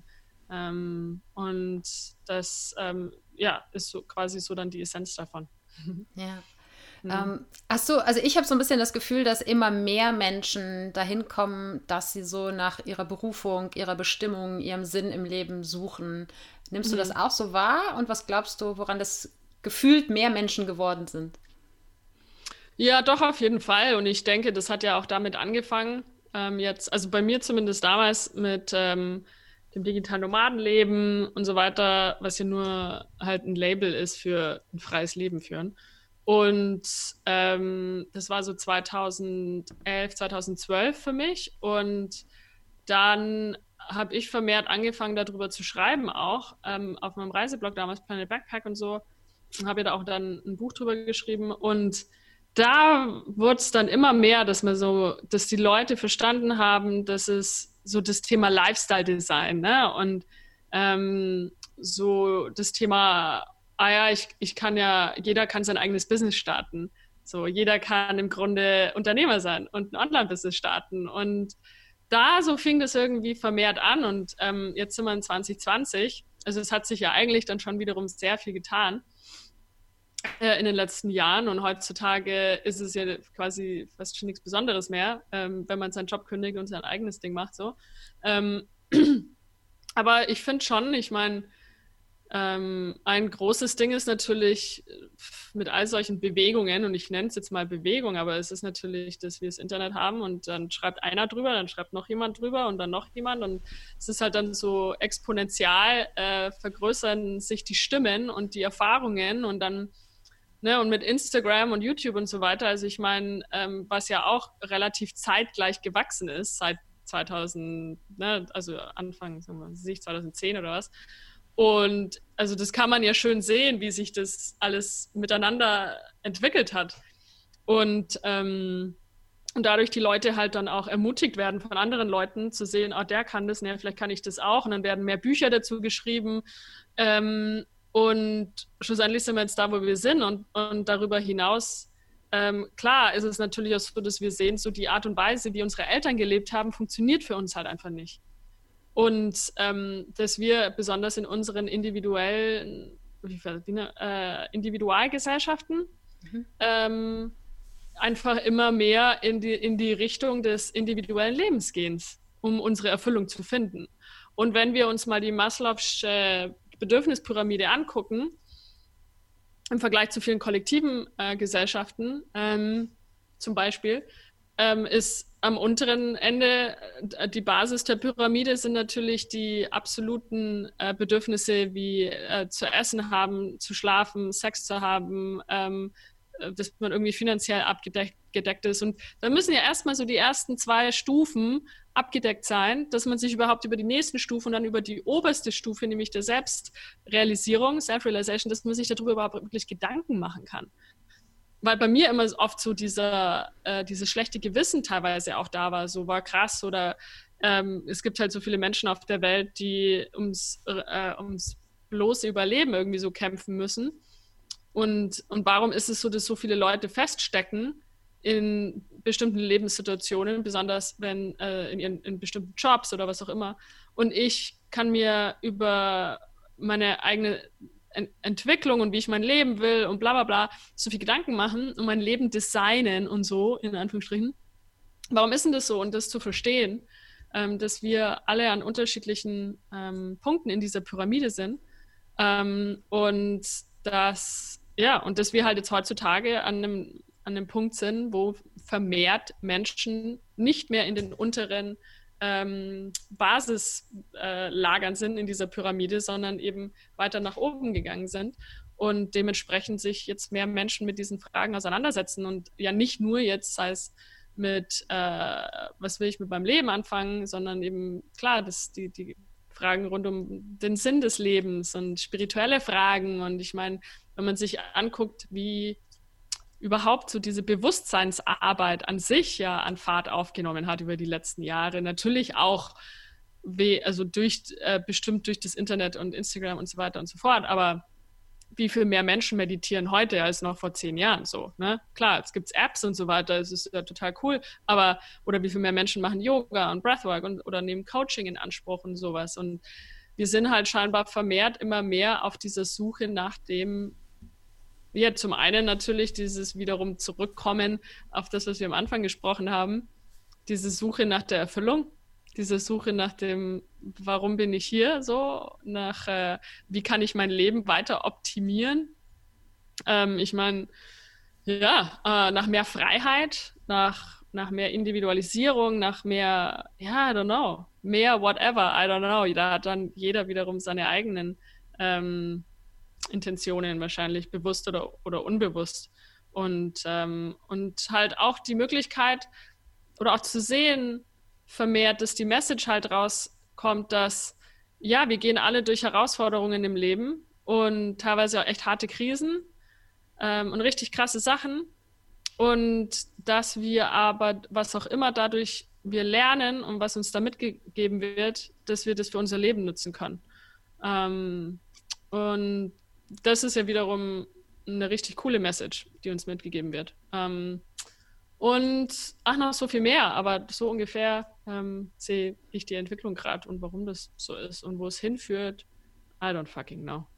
Und das ist so quasi so dann die Essenz davon. Ja. Also ich habe so ein bisschen das Gefühl, dass immer mehr Menschen dahin kommen, dass sie so nach ihrer Berufung, ihrer Bestimmung, ihrem Sinn im Leben suchen. Nimmst du das auch so wahr? Und was glaubst du, woran das gefühlt mehr Menschen geworden sind? Ja, doch, auf jeden Fall. Und ich denke, das hat ja auch damit angefangen, jetzt, also bei mir zumindest damals mit dem digitalen Nomadenleben und so weiter, was ja nur halt ein Label ist für ein freies Leben führen. Und das war so 2011, 2012 für mich. Und dann habe ich vermehrt angefangen, darüber zu schreiben, auch auf meinem Reiseblog damals, Planet Backpack und so. Habe ja da auch dann ein Buch drüber geschrieben. Und da wurde es dann immer mehr, dass die Leute verstanden haben, dass es so das Thema Lifestyle-Design, ne? Und so das Thema, jeder kann sein eigenes Business starten. So, jeder kann im Grunde Unternehmer sein und ein Online-Business starten. Und da so fing das irgendwie vermehrt an. Und jetzt sind wir in 2020. Also es hat sich ja eigentlich dann schon wiederum sehr viel getan in den letzten Jahren, und heutzutage ist es ja quasi fast schon nichts Besonderes mehr, wenn man seinen Job kündigt und sein eigenes Ding macht. So. Ähm, aber ich finde schon, ich meine, ein großes Ding ist natürlich mit all solchen Bewegungen, und ich nenne es jetzt mal Bewegung, aber es ist natürlich, dass wir das Internet haben und dann schreibt einer drüber, dann schreibt noch jemand drüber und dann noch jemand, und es ist halt dann so exponentiell, vergrößern sich die Stimmen und die Erfahrungen, und dann, ne, und mit Instagram und YouTube und so weiter, also ich meine, was ja auch relativ zeitgleich gewachsen ist, seit 2000, ne, also Anfang, sagen wir, 2010 oder was. Und also das kann man ja schön sehen, wie sich das alles miteinander entwickelt hat. Und dadurch die Leute halt dann auch ermutigt werden von anderen Leuten zu sehen, oh, der kann das, ne, vielleicht kann ich das auch. Und dann werden mehr Bücher dazu geschrieben. Und schlussendlich sind wir jetzt da, wo wir sind. Und darüber hinaus, klar, ist es natürlich auch so, dass wir sehen, so die Art und Weise, wie unsere Eltern gelebt haben, funktioniert für uns halt einfach nicht. Und dass wir besonders in unseren Individualgesellschaften einfach immer mehr in die Richtung des individuellen Lebens gehen, um unsere Erfüllung zu finden. Und wenn wir uns mal die Maslow'sche Bedürfnispyramide angucken, im Vergleich zu vielen kollektiven Gesellschaften zum Beispiel, ist am unteren Ende die Basis der Pyramide sind natürlich die absoluten Bedürfnisse wie zu essen haben, zu schlafen, Sex zu haben, dass man irgendwie finanziell abgedeckt ist. Und da müssen ja erstmal so die ersten 2 Stufen abgedeckt sein, dass man sich überhaupt über die nächsten Stufen und dann über die oberste Stufe, nämlich der Selbstrealisierung, Self-Realization, dass man sich darüber überhaupt wirklich Gedanken machen kann. Weil bei mir immer oft so dieses schlechte Gewissen teilweise auch da war, so war krass, oder es gibt halt so viele Menschen auf der Welt, die ums bloße Überleben irgendwie so kämpfen müssen. Und warum ist es so, dass so viele Leute feststecken in bestimmten Lebenssituationen, besonders wenn in bestimmten Jobs oder was auch immer. Und ich kann mir über meine eigene Entwicklung und wie ich mein Leben will und bla bla bla so viel Gedanken machen und mein Leben designen und so, in Anführungsstrichen. Warum ist denn das so? Und das zu verstehen, dass wir alle an unterschiedlichen Punkten in dieser Pyramide sind, und dass wir halt jetzt heutzutage an einem Punkt sind, wo vermehrt Menschen nicht mehr in den unteren Basislagern sind in dieser Pyramide, sondern eben weiter nach oben gegangen sind und dementsprechend sich jetzt mehr Menschen mit diesen Fragen auseinandersetzen und ja nicht nur jetzt, sei es mit was will ich mit meinem Leben anfangen, sondern eben klar, die Fragen rund um den Sinn des Lebens und spirituelle Fragen. Und ich meine, wenn man sich anguckt, wie überhaupt so diese Bewusstseinsarbeit an sich ja an Fahrt aufgenommen hat über die letzten Jahre. Natürlich auch bestimmt durch das Internet und Instagram und so weiter und so fort, aber wie viel mehr Menschen meditieren heute als noch vor 10 Jahren so, ne? Klar, es gibt Apps und so weiter, es ist ja total cool, aber oder wie viel mehr Menschen machen Yoga und Breathwork oder nehmen Coaching in Anspruch und sowas. Und wir sind halt scheinbar vermehrt immer mehr auf dieser Suche nach dem, ja, zum einen natürlich dieses wiederum Zurückkommen auf das, was wir am Anfang gesprochen haben, diese Suche nach der Erfüllung, diese Suche nach dem, warum bin ich hier, so, nach, wie kann ich mein Leben weiter optimieren. Ich meine, ja, nach mehr Freiheit, nach mehr Individualisierung, nach mehr, ja, I don't know, mehr whatever, I don't know. Da hat dann jeder wiederum seine eigenen Intentionen wahrscheinlich, bewusst oder unbewusst. Und halt auch die Möglichkeit oder auch zu sehen vermehrt, dass die Message halt rauskommt, dass ja, wir gehen alle durch Herausforderungen im Leben und teilweise auch echt harte Krisen und richtig krasse Sachen. Und dass wir aber, was auch immer dadurch wir lernen und was uns da mitgegeben wird, dass wir das für unser Leben nutzen können. Und das ist ja wiederum eine richtig coole Message, die uns mitgegeben wird. Und ach, noch so viel mehr, aber so ungefähr sehe ich die Entwicklung gerade und warum das so ist und wo es hinführt, I don't fucking know.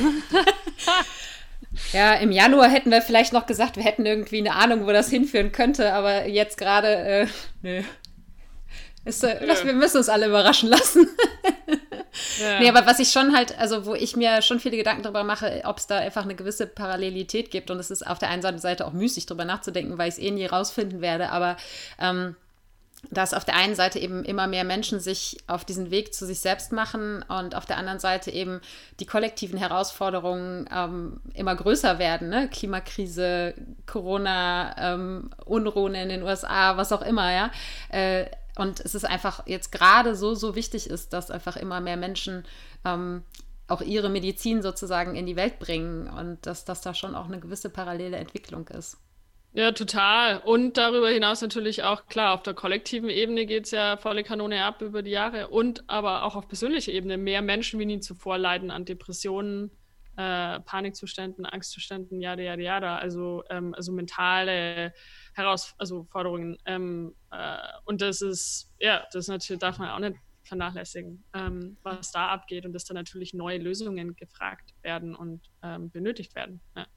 Ja, im Januar hätten wir vielleicht noch gesagt, wir hätten irgendwie eine Ahnung, wo das hinführen könnte, aber jetzt gerade, nö. Wir müssen uns alle überraschen lassen. Ja. Nee, aber was ich schon halt, also wo ich mir schon viele Gedanken darüber mache, ob es da einfach eine gewisse Parallelität gibt, und es ist auf der einen Seite auch müßig, drüber nachzudenken, weil ich es eh nie rausfinden werde, aber dass auf der einen Seite eben immer mehr Menschen sich auf diesen Weg zu sich selbst machen und auf der anderen Seite eben die kollektiven Herausforderungen immer größer werden, ne? Klimakrise, Corona, Unruhen in den USA, was auch immer, ja. Und es ist einfach jetzt gerade so wichtig ist, dass einfach immer mehr Menschen auch ihre Medizin sozusagen in die Welt bringen und dass das da schon auch eine gewisse parallele Entwicklung ist. Ja, total. Und darüber hinaus natürlich auch, klar, auf der kollektiven Ebene geht es ja volle Kanone ab über die Jahre und aber auch auf persönlicher Ebene. Mehr Menschen wie nie zuvor leiden an Depressionen, Panikzuständen, Angstzuständen, jada. Also mentale Herausforderungen. Und das ist, ja, das natürlich darf man auch nicht vernachlässigen, was da abgeht und dass da natürlich neue Lösungen gefragt werden und benötigt werden. Ja.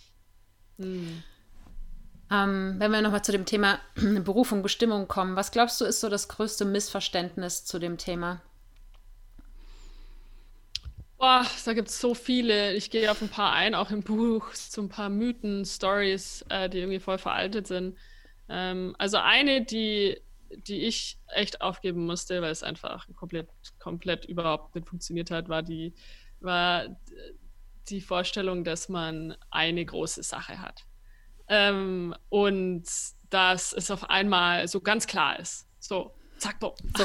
Wenn wir nochmal zu dem Thema Berufung, Bestimmung kommen, was glaubst du, ist so das größte Missverständnis zu dem Thema? Boah, da gibt es so viele. Ich gehe auf ein paar ein, auch im Buch, so ein paar Mythen, Stories, die irgendwie voll veraltet sind. Also eine, die ich echt aufgeben musste, weil es einfach komplett überhaupt nicht funktioniert hat, war die Vorstellung, dass man eine große Sache hat. Und dass es auf einmal so ganz klar ist. So, zack, boom. So.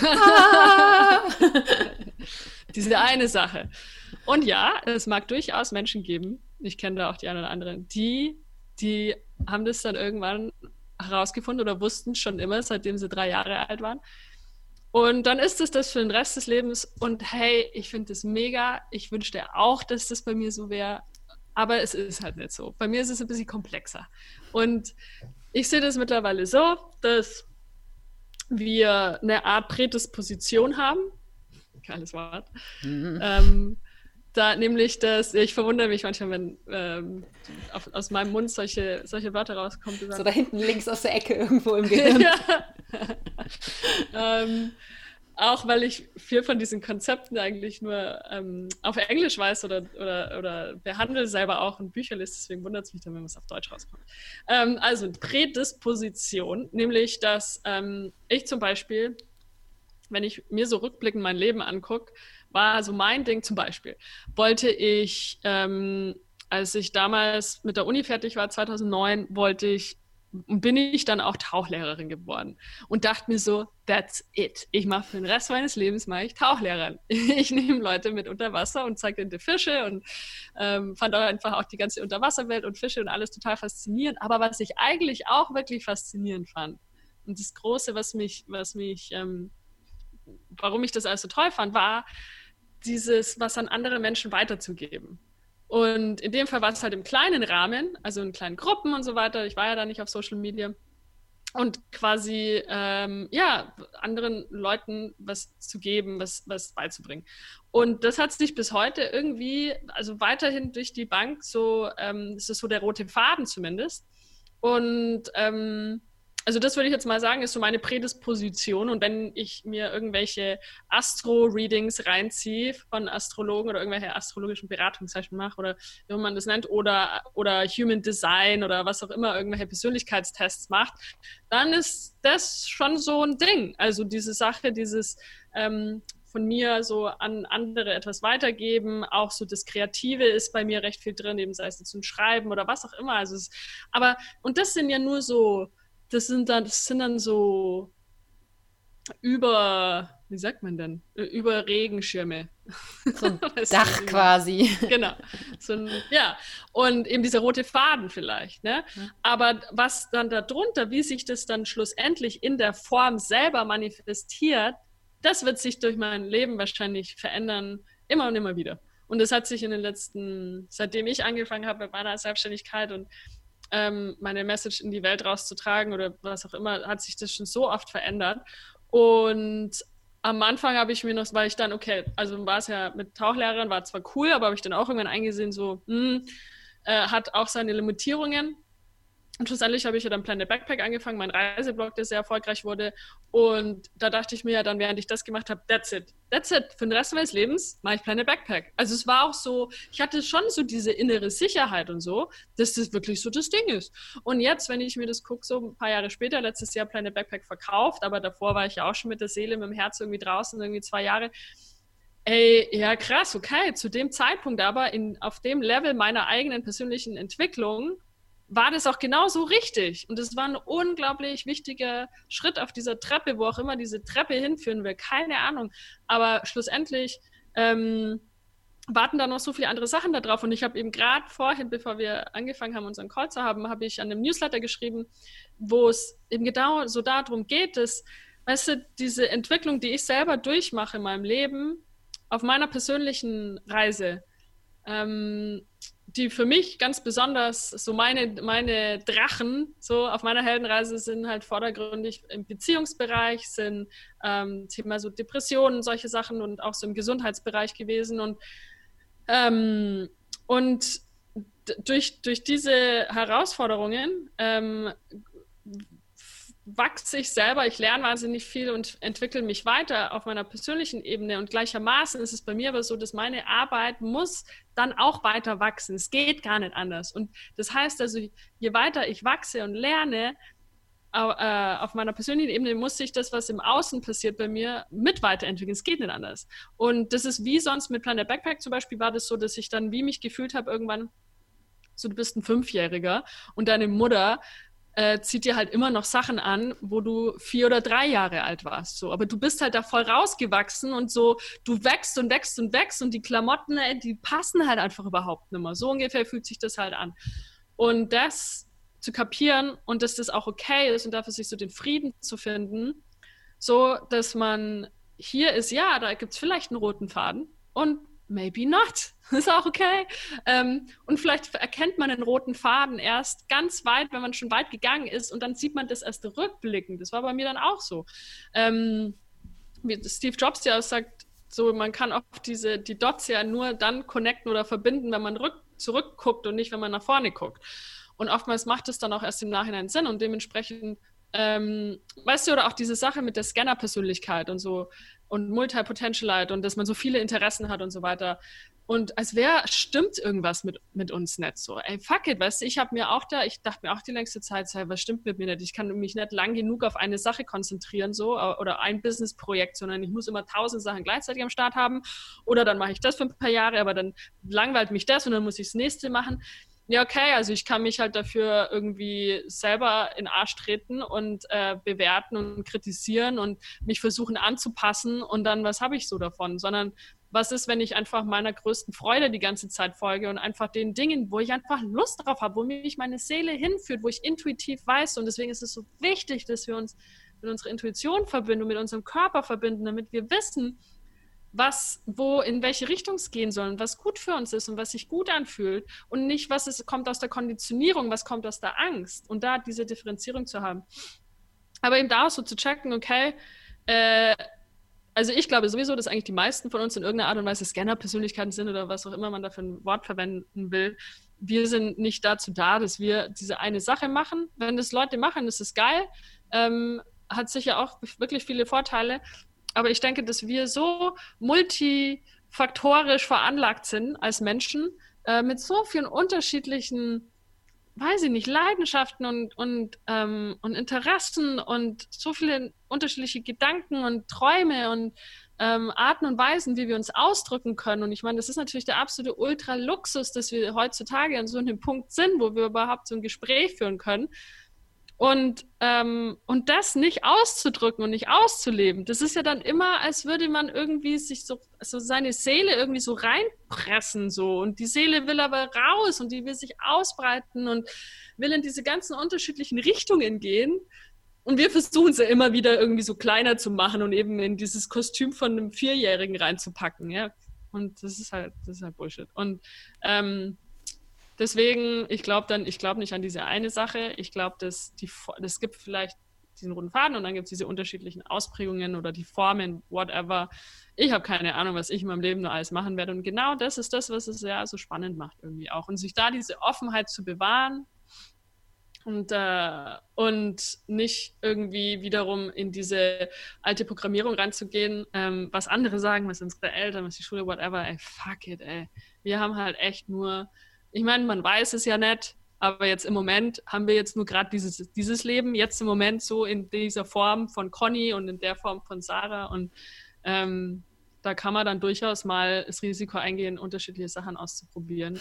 Diese eine Sache. Und ja, es mag durchaus Menschen geben, ich kenne da auch die einen oder anderen, die haben das dann irgendwann herausgefunden oder wussten schon immer, seitdem sie 3 Jahre alt waren. Und dann ist es das für den Rest des Lebens. Und hey, ich finde das mega. Ich wünschte auch, dass das bei mir so wäre. Aber es ist halt nicht so. Bei mir ist es ein bisschen komplexer. Und ich sehe das mittlerweile so, dass wir eine Art Prädisposition haben. Geiles Wort. Da nämlich, dass ich verwundere mich manchmal, wenn aus meinem Mund solche Wörter rauskommen. So da hinten links aus der Ecke irgendwo im Gehirn. Auch weil ich viel von diesen Konzepten eigentlich nur auf Englisch weiß oder behandle selber auch und Bücher lese, deswegen wundert es mich dann, wenn es auf Deutsch rauskommt. Also Prädisposition, nämlich, dass ich zum Beispiel, wenn ich mir so rückblickend mein Leben angucke, war so mein Ding zum Beispiel, wollte ich, als ich damals mit der Uni fertig war, 2009, bin ich dann auch Tauchlehrerin geworden und dachte mir so, that's it. Ich mache für den Rest meines Lebens Tauchlehrerin. Ich nehme Leute mit unter Wasser und zeige ihnen die Fische und fand einfach auch die ganze Unterwasserwelt und Fische und alles total faszinierend. Aber was ich eigentlich auch wirklich faszinierend fand und das Große, warum ich das alles so toll fand, war dieses, was an andere Menschen weiterzugeben. Und in dem Fall war es halt im kleinen Rahmen, also in kleinen Gruppen und so weiter. Ich war ja da nicht auf Social Media. und quasi anderen Leuten was zu geben, was beizubringen. Und das hat sich bis heute irgendwie, also weiterhin durch die Bank so, es ist so der rote Faden zumindest. Und also das würde ich jetzt mal sagen, ist so meine Prädisposition. Und wenn ich mir irgendwelche Astro-Readings reinziehe von Astrologen oder irgendwelche astrologischen Beratungszeichen mache oder wie man das nennt, oder Human Design oder was auch immer, irgendwelche Persönlichkeitstests macht, dann ist das schon so ein Ding. Also diese Sache, dieses von mir so an andere etwas weitergeben, auch so das Kreative ist bei mir recht viel drin, eben sei es jetzt ein Schreiben oder was auch immer. Also aber, und das sind ja nur so, das sind dann so wie sagt man denn? Über Regenschirme. So ein Dach quasi. Genau. Ja. Und eben dieser rote Faden vielleicht, ne? Ja. Aber was dann darunter, wie sich das dann schlussendlich in der Form selber manifestiert, das wird sich durch mein Leben wahrscheinlich verändern, immer und immer wieder. Und das hat sich in den letzten, seitdem ich angefangen habe mit meiner Selbstständigkeit und meine Message in die Welt rauszutragen oder was auch immer, hat sich das schon so oft verändert. Und am Anfang habe ich mir noch, weil ich dann, okay, also war es ja mit Tauchlehrerin, war zwar cool, aber habe ich dann auch irgendwann eingesehen, so, hat auch seine Limitierungen. Und schlussendlich habe ich ja dann Planet Backpack angefangen, mein Reiseblog, der sehr erfolgreich wurde. Und da dachte ich mir ja dann, während ich das gemacht habe, that's it. That's it. Für den Rest meines Lebens mache ich Planet Backpack. Also es war auch so, ich hatte schon so diese innere Sicherheit und so, dass das wirklich so das Ding ist. Und jetzt, wenn ich mir das gucke, so ein paar Jahre später, letztes Jahr Planet Backpack verkauft, aber davor war ich ja auch schon mit der Seele, mit dem Herz irgendwie draußen, irgendwie 2 Jahre. Ey, ja krass, okay. Zu dem Zeitpunkt aber, auf dem Level meiner eigenen persönlichen Entwicklung, war das auch genauso richtig. Und es war ein unglaublich wichtiger Schritt auf dieser Treppe, wo auch immer diese Treppe hinführen will, keine Ahnung. Aber schlussendlich warten da noch so viele andere Sachen da drauf. Und ich habe eben gerade vorhin, bevor wir angefangen haben, unseren Call zu haben, habe ich an einem Newsletter geschrieben, wo es eben genau so darum geht, dass, weißt du, diese Entwicklung, die ich selber durchmache in meinem Leben, auf meiner persönlichen Reise, die für mich ganz besonders so meine Drachen so auf meiner Heldenreise sind halt vordergründig im Beziehungsbereich, sind Thema so Depressionen, solche Sachen und auch so im Gesundheitsbereich gewesen und durch diese Herausforderungen wachse ich selber, ich lerne wahnsinnig viel und entwickle mich weiter auf meiner persönlichen Ebene und gleichermaßen ist es bei mir aber so, dass meine Arbeit muss dann auch weiter wachsen. Es geht gar nicht anders und das heißt also, je weiter ich wachse und lerne auf meiner persönlichen Ebene, muss sich das, was im Außen passiert bei mir, mit weiterentwickeln. Es geht nicht anders. Und das ist wie sonst mit Planet Backpack zum Beispiel, war das so, dass ich dann wie mich gefühlt habe irgendwann, so du bist ein 5-Jähriger und deine Mutter zieht dir halt immer noch Sachen an, wo du 4 oder 3 Jahre alt warst. So. Aber du bist halt da voll rausgewachsen und so, du wächst und wächst und wächst und die Klamotten, die passen halt einfach überhaupt nicht mehr. So ungefähr fühlt sich das halt an. Und das zu kapieren und dass das auch okay ist und dafür sich so den Frieden zu finden, so dass man hier ist, ja, da gibt es vielleicht einen roten Faden und maybe not. Ist auch okay. Und vielleicht erkennt man den roten Faden erst ganz weit, wenn man schon weit gegangen ist und dann sieht man das erst rückblickend. Das war bei mir dann auch so. Wie Steve Jobs ja auch sagt, so, man kann auch die Dots ja nur dann connecten oder verbinden, wenn man zurückguckt und nicht, wenn man nach vorne guckt. Und oftmals macht es dann auch erst im Nachhinein Sinn und dementsprechend weißt du, oder auch diese Sache mit der Scanner-Persönlichkeit und so und Multipotentialite und dass man so viele Interessen hat und so weiter. Und als wäre, stimmt irgendwas mit uns nicht so. Ey, fuck it, weißt du, ich dachte mir auch die längste Zeit, was stimmt mit mir nicht? Ich kann mich nicht lang genug auf eine Sache konzentrieren, so, oder ein Businessprojekt, sondern ich muss immer 1000 Sachen gleichzeitig am Start haben. Oder dann mache ich das für ein paar Jahre, aber dann langweilt mich das und dann muss ich das nächste machen. Ja, okay, also ich kann mich halt dafür irgendwie selber in den Arsch treten und bewerten und kritisieren und mich versuchen anzupassen und dann, was habe ich so davon? Sondern was ist, wenn ich einfach meiner größten Freude die ganze Zeit folge und einfach den Dingen, wo ich einfach Lust drauf habe, wo mich meine Seele hinführt, wo ich intuitiv weiß und deswegen ist es so wichtig, dass wir uns mit unserer Intuition verbinden und mit unserem Körper verbinden, damit wir wissen, in welche Richtung es gehen soll und was gut für uns ist und was sich gut anfühlt und nicht, kommt aus der Konditionierung, was kommt aus der Angst und da diese Differenzierung zu haben. Aber eben da auch so zu checken, okay, also ich glaube sowieso, dass eigentlich die meisten von uns in irgendeiner Art und Weise Scanner-Persönlichkeiten sind oder was auch immer man da für ein Wort verwenden will. Wir sind nicht dazu da, dass wir diese eine Sache machen. Wenn das Leute machen, ist es geil. Hat sicher auch wirklich viele Vorteile. Aber ich denke, dass wir so multifaktorisch veranlagt sind als Menschen, mit so vielen unterschiedlichen, weiß ich nicht, Leidenschaften und Interessen und so viele unterschiedliche Gedanken und Träume und Arten und Weisen, wie wir uns ausdrücken können. Und ich meine, das ist natürlich der absolute Ultra-Luxus, dass wir heutzutage an so einem Punkt sind, wo wir überhaupt so ein Gespräch führen können. Und das nicht auszudrücken und nicht auszuleben, das ist ja dann immer, als würde man irgendwie sich so seine Seele irgendwie so reinpressen so. Und die Seele will aber raus und die will sich ausbreiten und will in diese ganzen unterschiedlichen Richtungen gehen. Und wir versuchen es ja immer wieder irgendwie so kleiner zu machen und eben in dieses Kostüm von einem Vierjährigen reinzupacken, ja. Und das ist halt Bullshit. Und deswegen, ich glaube nicht an diese eine Sache. Ich glaube, dass es gibt vielleicht diesen roten Faden und dann gibt es diese unterschiedlichen Ausprägungen oder die Formen, whatever. Ich habe keine Ahnung, was ich in meinem Leben nur alles machen werde. Und genau das ist das, was es ja so spannend macht irgendwie auch. Und sich da diese Offenheit zu bewahren und nicht irgendwie wiederum in diese alte Programmierung reinzugehen, was andere sagen, was unsere Eltern, was die Schule, whatever. Ey, fuck it, ey. Wir haben halt echt nur... Ich meine, man weiß es ja nicht, aber jetzt im Moment haben wir jetzt nur gerade dieses Leben, jetzt im Moment so in dieser Form von Conny und in der Form von Sarah und da kann man dann durchaus mal das Risiko eingehen, unterschiedliche Sachen auszuprobieren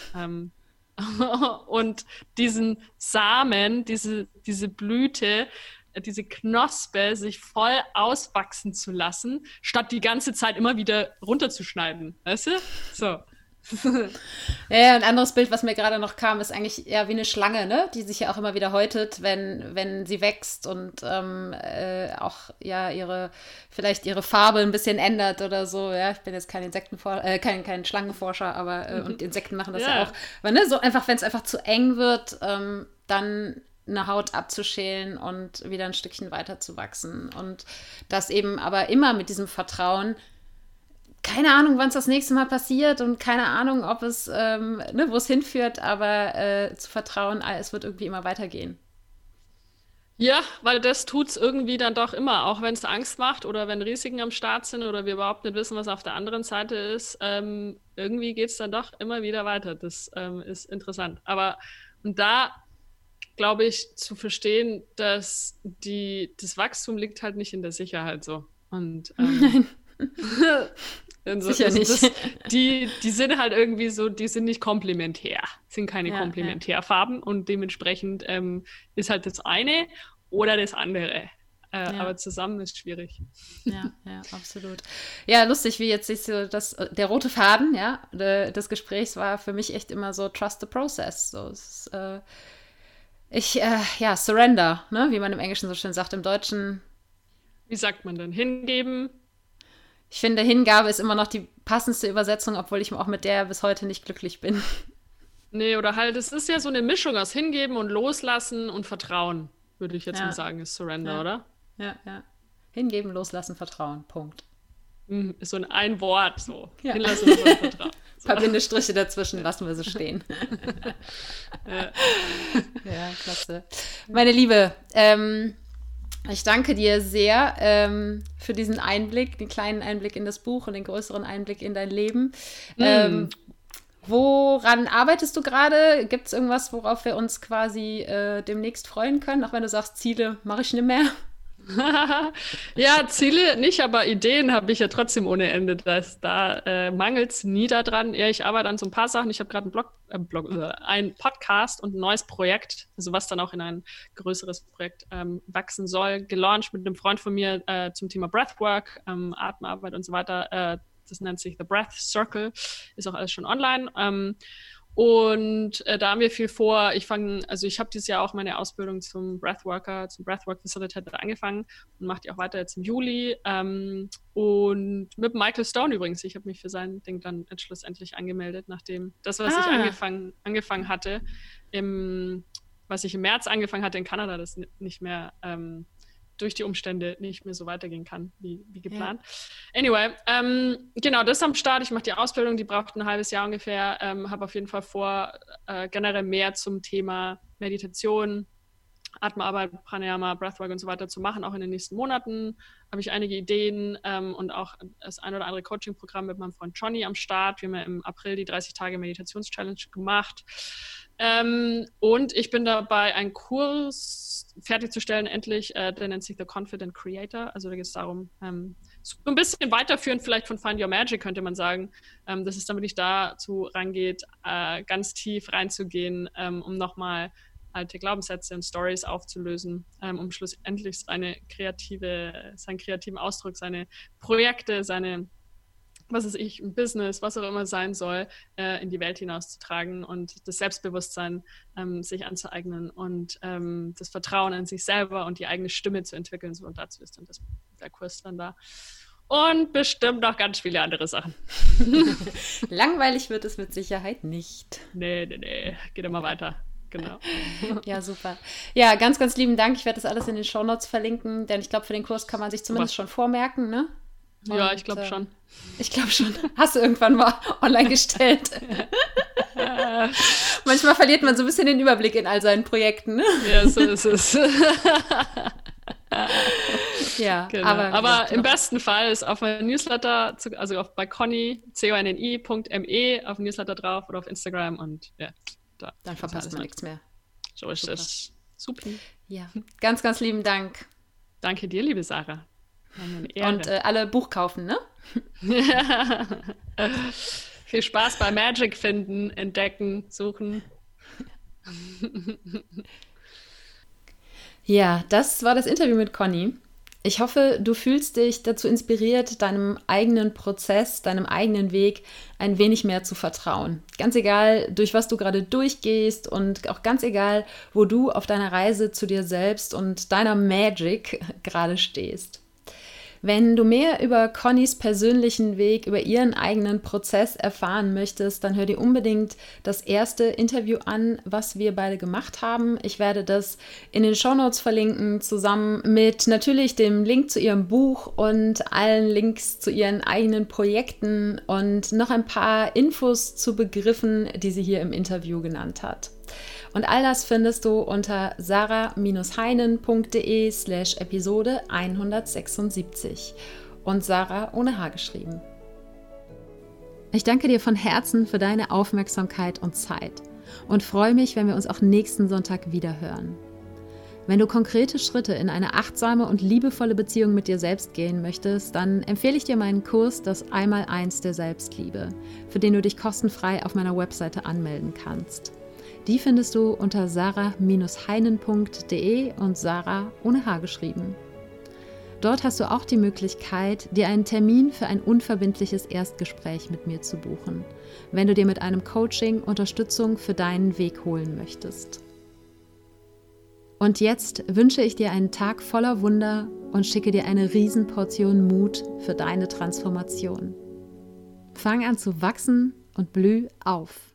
und diesen Samen, diese Blüte, diese Knospe sich voll auswachsen zu lassen, statt die ganze Zeit immer wieder runterzuschneiden, weißt du? So. Ja, ein anderes Bild, was mir gerade noch kam, ist eigentlich eher wie eine Schlange, ne? Die sich ja auch immer wieder häutet, wenn sie wächst und auch ja vielleicht ihre Farbe ein bisschen ändert oder so. Ja, ich bin jetzt kein kein Schlangenforscher, aber und Insekten machen das ja auch. Aber ne, so einfach, wenn es einfach zu eng wird, dann eine Haut abzuschälen und wieder ein Stückchen weiter zu wachsen. Und das eben aber immer mit diesem Vertrauen. Keine Ahnung, wann es das nächste Mal passiert und keine Ahnung, ob es, wo es hinführt, aber zu vertrauen, es wird irgendwie immer weitergehen. Ja, weil das tut es irgendwie dann doch immer, auch wenn es Angst macht oder wenn Risiken am Start sind oder wir überhaupt nicht wissen, was auf der anderen Seite ist. Irgendwie geht es dann doch immer wieder weiter. Das ist interessant. Aber und da glaube ich zu verstehen, dass das Wachstum liegt halt nicht in der Sicherheit so. Und Nein. Sicher nicht. Die sind halt irgendwie so, die sind nicht komplementär, sind keine Komplementärfarben und dementsprechend ist halt das eine oder das andere. Aber zusammen ist schwierig. Ja, absolut. Ja, lustig, wie jetzt sich so der rote Faden, des Gesprächs war für mich echt immer so trust the process. So, es ist, surrender, ne, wie man im Englischen so schön sagt, im Deutschen. Wie sagt man denn? Hingeben? Ich finde, Hingabe ist immer noch die passendste Übersetzung, obwohl ich auch mit der bis heute nicht glücklich bin. Nee, oder halt, es ist ja so eine Mischung aus Hingeben und Loslassen und Vertrauen, würde ich jetzt mal sagen, ist Surrender, oder? Ja. Hingeben, loslassen, Vertrauen. Punkt. Ist so ein Wort, so. Ja. Hinlassen und Vertrauen. So. Ein paar Bindestriche dazwischen, lassen wir so stehen. Ja, klasse. Meine Liebe, ich danke dir sehr für diesen Einblick, den kleinen Einblick in das Buch und den größeren Einblick in dein Leben. Woran arbeitest du gerade? Gibt es irgendwas, worauf wir uns quasi demnächst freuen können? Auch wenn du sagst, Ziele mache ich nicht mehr. Ja, Ziele nicht, aber Ideen habe ich ja trotzdem ohne Ende. Da mangelt es nie daran. Ja, ich arbeite an so ein paar Sachen. Ich habe gerade einen Podcast und ein neues Projekt, also was dann auch in ein größeres Projekt wachsen soll, gelauncht mit einem Freund von mir zum Thema Breathwork, Atemarbeit und so weiter. Das nennt sich The Breath Circle, ist auch alles schon online. Und da haben wir viel vor. Ich habe dieses Jahr auch meine Ausbildung zum Breathwork Facilitator angefangen und mache die auch weiter jetzt im Juli. Und mit Michael Stone übrigens. Ich habe mich für sein Ding dann schlussendlich angemeldet, nachdem das, was ich angefangen hatte, was ich im März angefangen hatte in Kanada, das nicht mehr durch die Umstände nicht mehr so weitergehen kann, wie geplant. Ja. Anyway, genau, das ist am Start. Ich mache die Ausbildung, die braucht ein halbes Jahr ungefähr. Habe auf jeden Fall vor, generell mehr zum Thema Meditation, Atemarbeit, Pranayama, Breathwork und so weiter zu machen. Auch in den nächsten Monaten habe ich einige Ideen und auch das ein oder andere Coaching-Programm mit meinem Freund Johnny am Start. Wir haben ja im April die 30-Tage-Meditations-Challenge gemacht. Und ich bin dabei, einen Kurs fertigzustellen, endlich. Der nennt sich The Confident Creator. Also da geht es darum, so ein bisschen weiterführend vielleicht von Find Your Magic, könnte man sagen. Das ist, damit ich dazu rangeht, ganz tief reinzugehen, um nochmal alte Glaubenssätze und Stories aufzulösen, um schlussendlich seinen kreativen Ausdruck, seine Projekte, ein Business, was auch immer sein soll, in die Welt hinauszutragen und das Selbstbewusstsein sich anzueignen und das Vertrauen in sich selber und die eigene Stimme zu entwickeln. So, und dazu ist dann der Kurs dann da. Und bestimmt noch ganz viele andere Sachen. Langweilig wird es mit Sicherheit nicht. Nee. Geht immer weiter. Genau. Ja, super. Ja, ganz, ganz lieben Dank. Ich werde das alles in den Shownotes verlinken, denn ich glaube, für den Kurs kann man sich zumindest schon vormerken, ne? Und, ja, ich glaube schon. Ich glaube schon. Hast du irgendwann mal online gestellt? Manchmal verliert man so ein bisschen den Überblick in all seinen Projekten, ne? Ja, so ist es. Ja, genau. Aber im besten Fall ist auf meinem Newsletter, also bei Conny, CONNI.me, auf dem Newsletter drauf oder auf Instagram und ja. Dann verpasst man nichts mehr. So ist es. Super. Ja, ganz, ganz lieben Dank. Danke dir, liebe Sarah. Und alle Buch kaufen, ne? Viel Spaß bei Magic finden, entdecken, suchen. Ja, das war das Interview mit Conny. Ich hoffe, du fühlst dich dazu inspiriert, deinem eigenen Prozess, deinem eigenen Weg ein wenig mehr zu vertrauen. Ganz egal, durch was du gerade durchgehst und auch ganz egal, wo du auf deiner Reise zu dir selbst und deiner Magic gerade stehst. Wenn du mehr über Connys persönlichen Weg, über ihren eigenen Prozess erfahren möchtest, dann hör dir unbedingt das erste Interview an, was wir beide gemacht haben. Ich werde das in den Shownotes verlinken, zusammen mit natürlich dem Link zu ihrem Buch und allen Links zu ihren eigenen Projekten und noch ein paar Infos zu Begriffen, die sie hier im Interview genannt hat. Und all das findest du unter sarah-heinen.de/Episode 176 und Sarah ohne H geschrieben. Ich danke dir von Herzen für deine Aufmerksamkeit und Zeit und freue mich, wenn wir uns auch nächsten Sonntag wieder hören. Wenn du konkrete Schritte in eine achtsame und liebevolle Beziehung mit dir selbst gehen möchtest, dann empfehle ich dir meinen Kurs Das Einmaleins der Selbstliebe, für den du dich kostenfrei auf meiner Webseite anmelden kannst. Die findest du unter sarah-heinen.de und Sarah ohne H geschrieben. Dort hast du auch die Möglichkeit, dir einen Termin für ein unverbindliches Erstgespräch mit mir zu buchen, wenn du dir mit einem Coaching Unterstützung für deinen Weg holen möchtest. Und jetzt wünsche ich dir einen Tag voller Wunder und schicke dir eine Riesenportion Mut für deine Transformation. Fang an zu wachsen und blüh auf.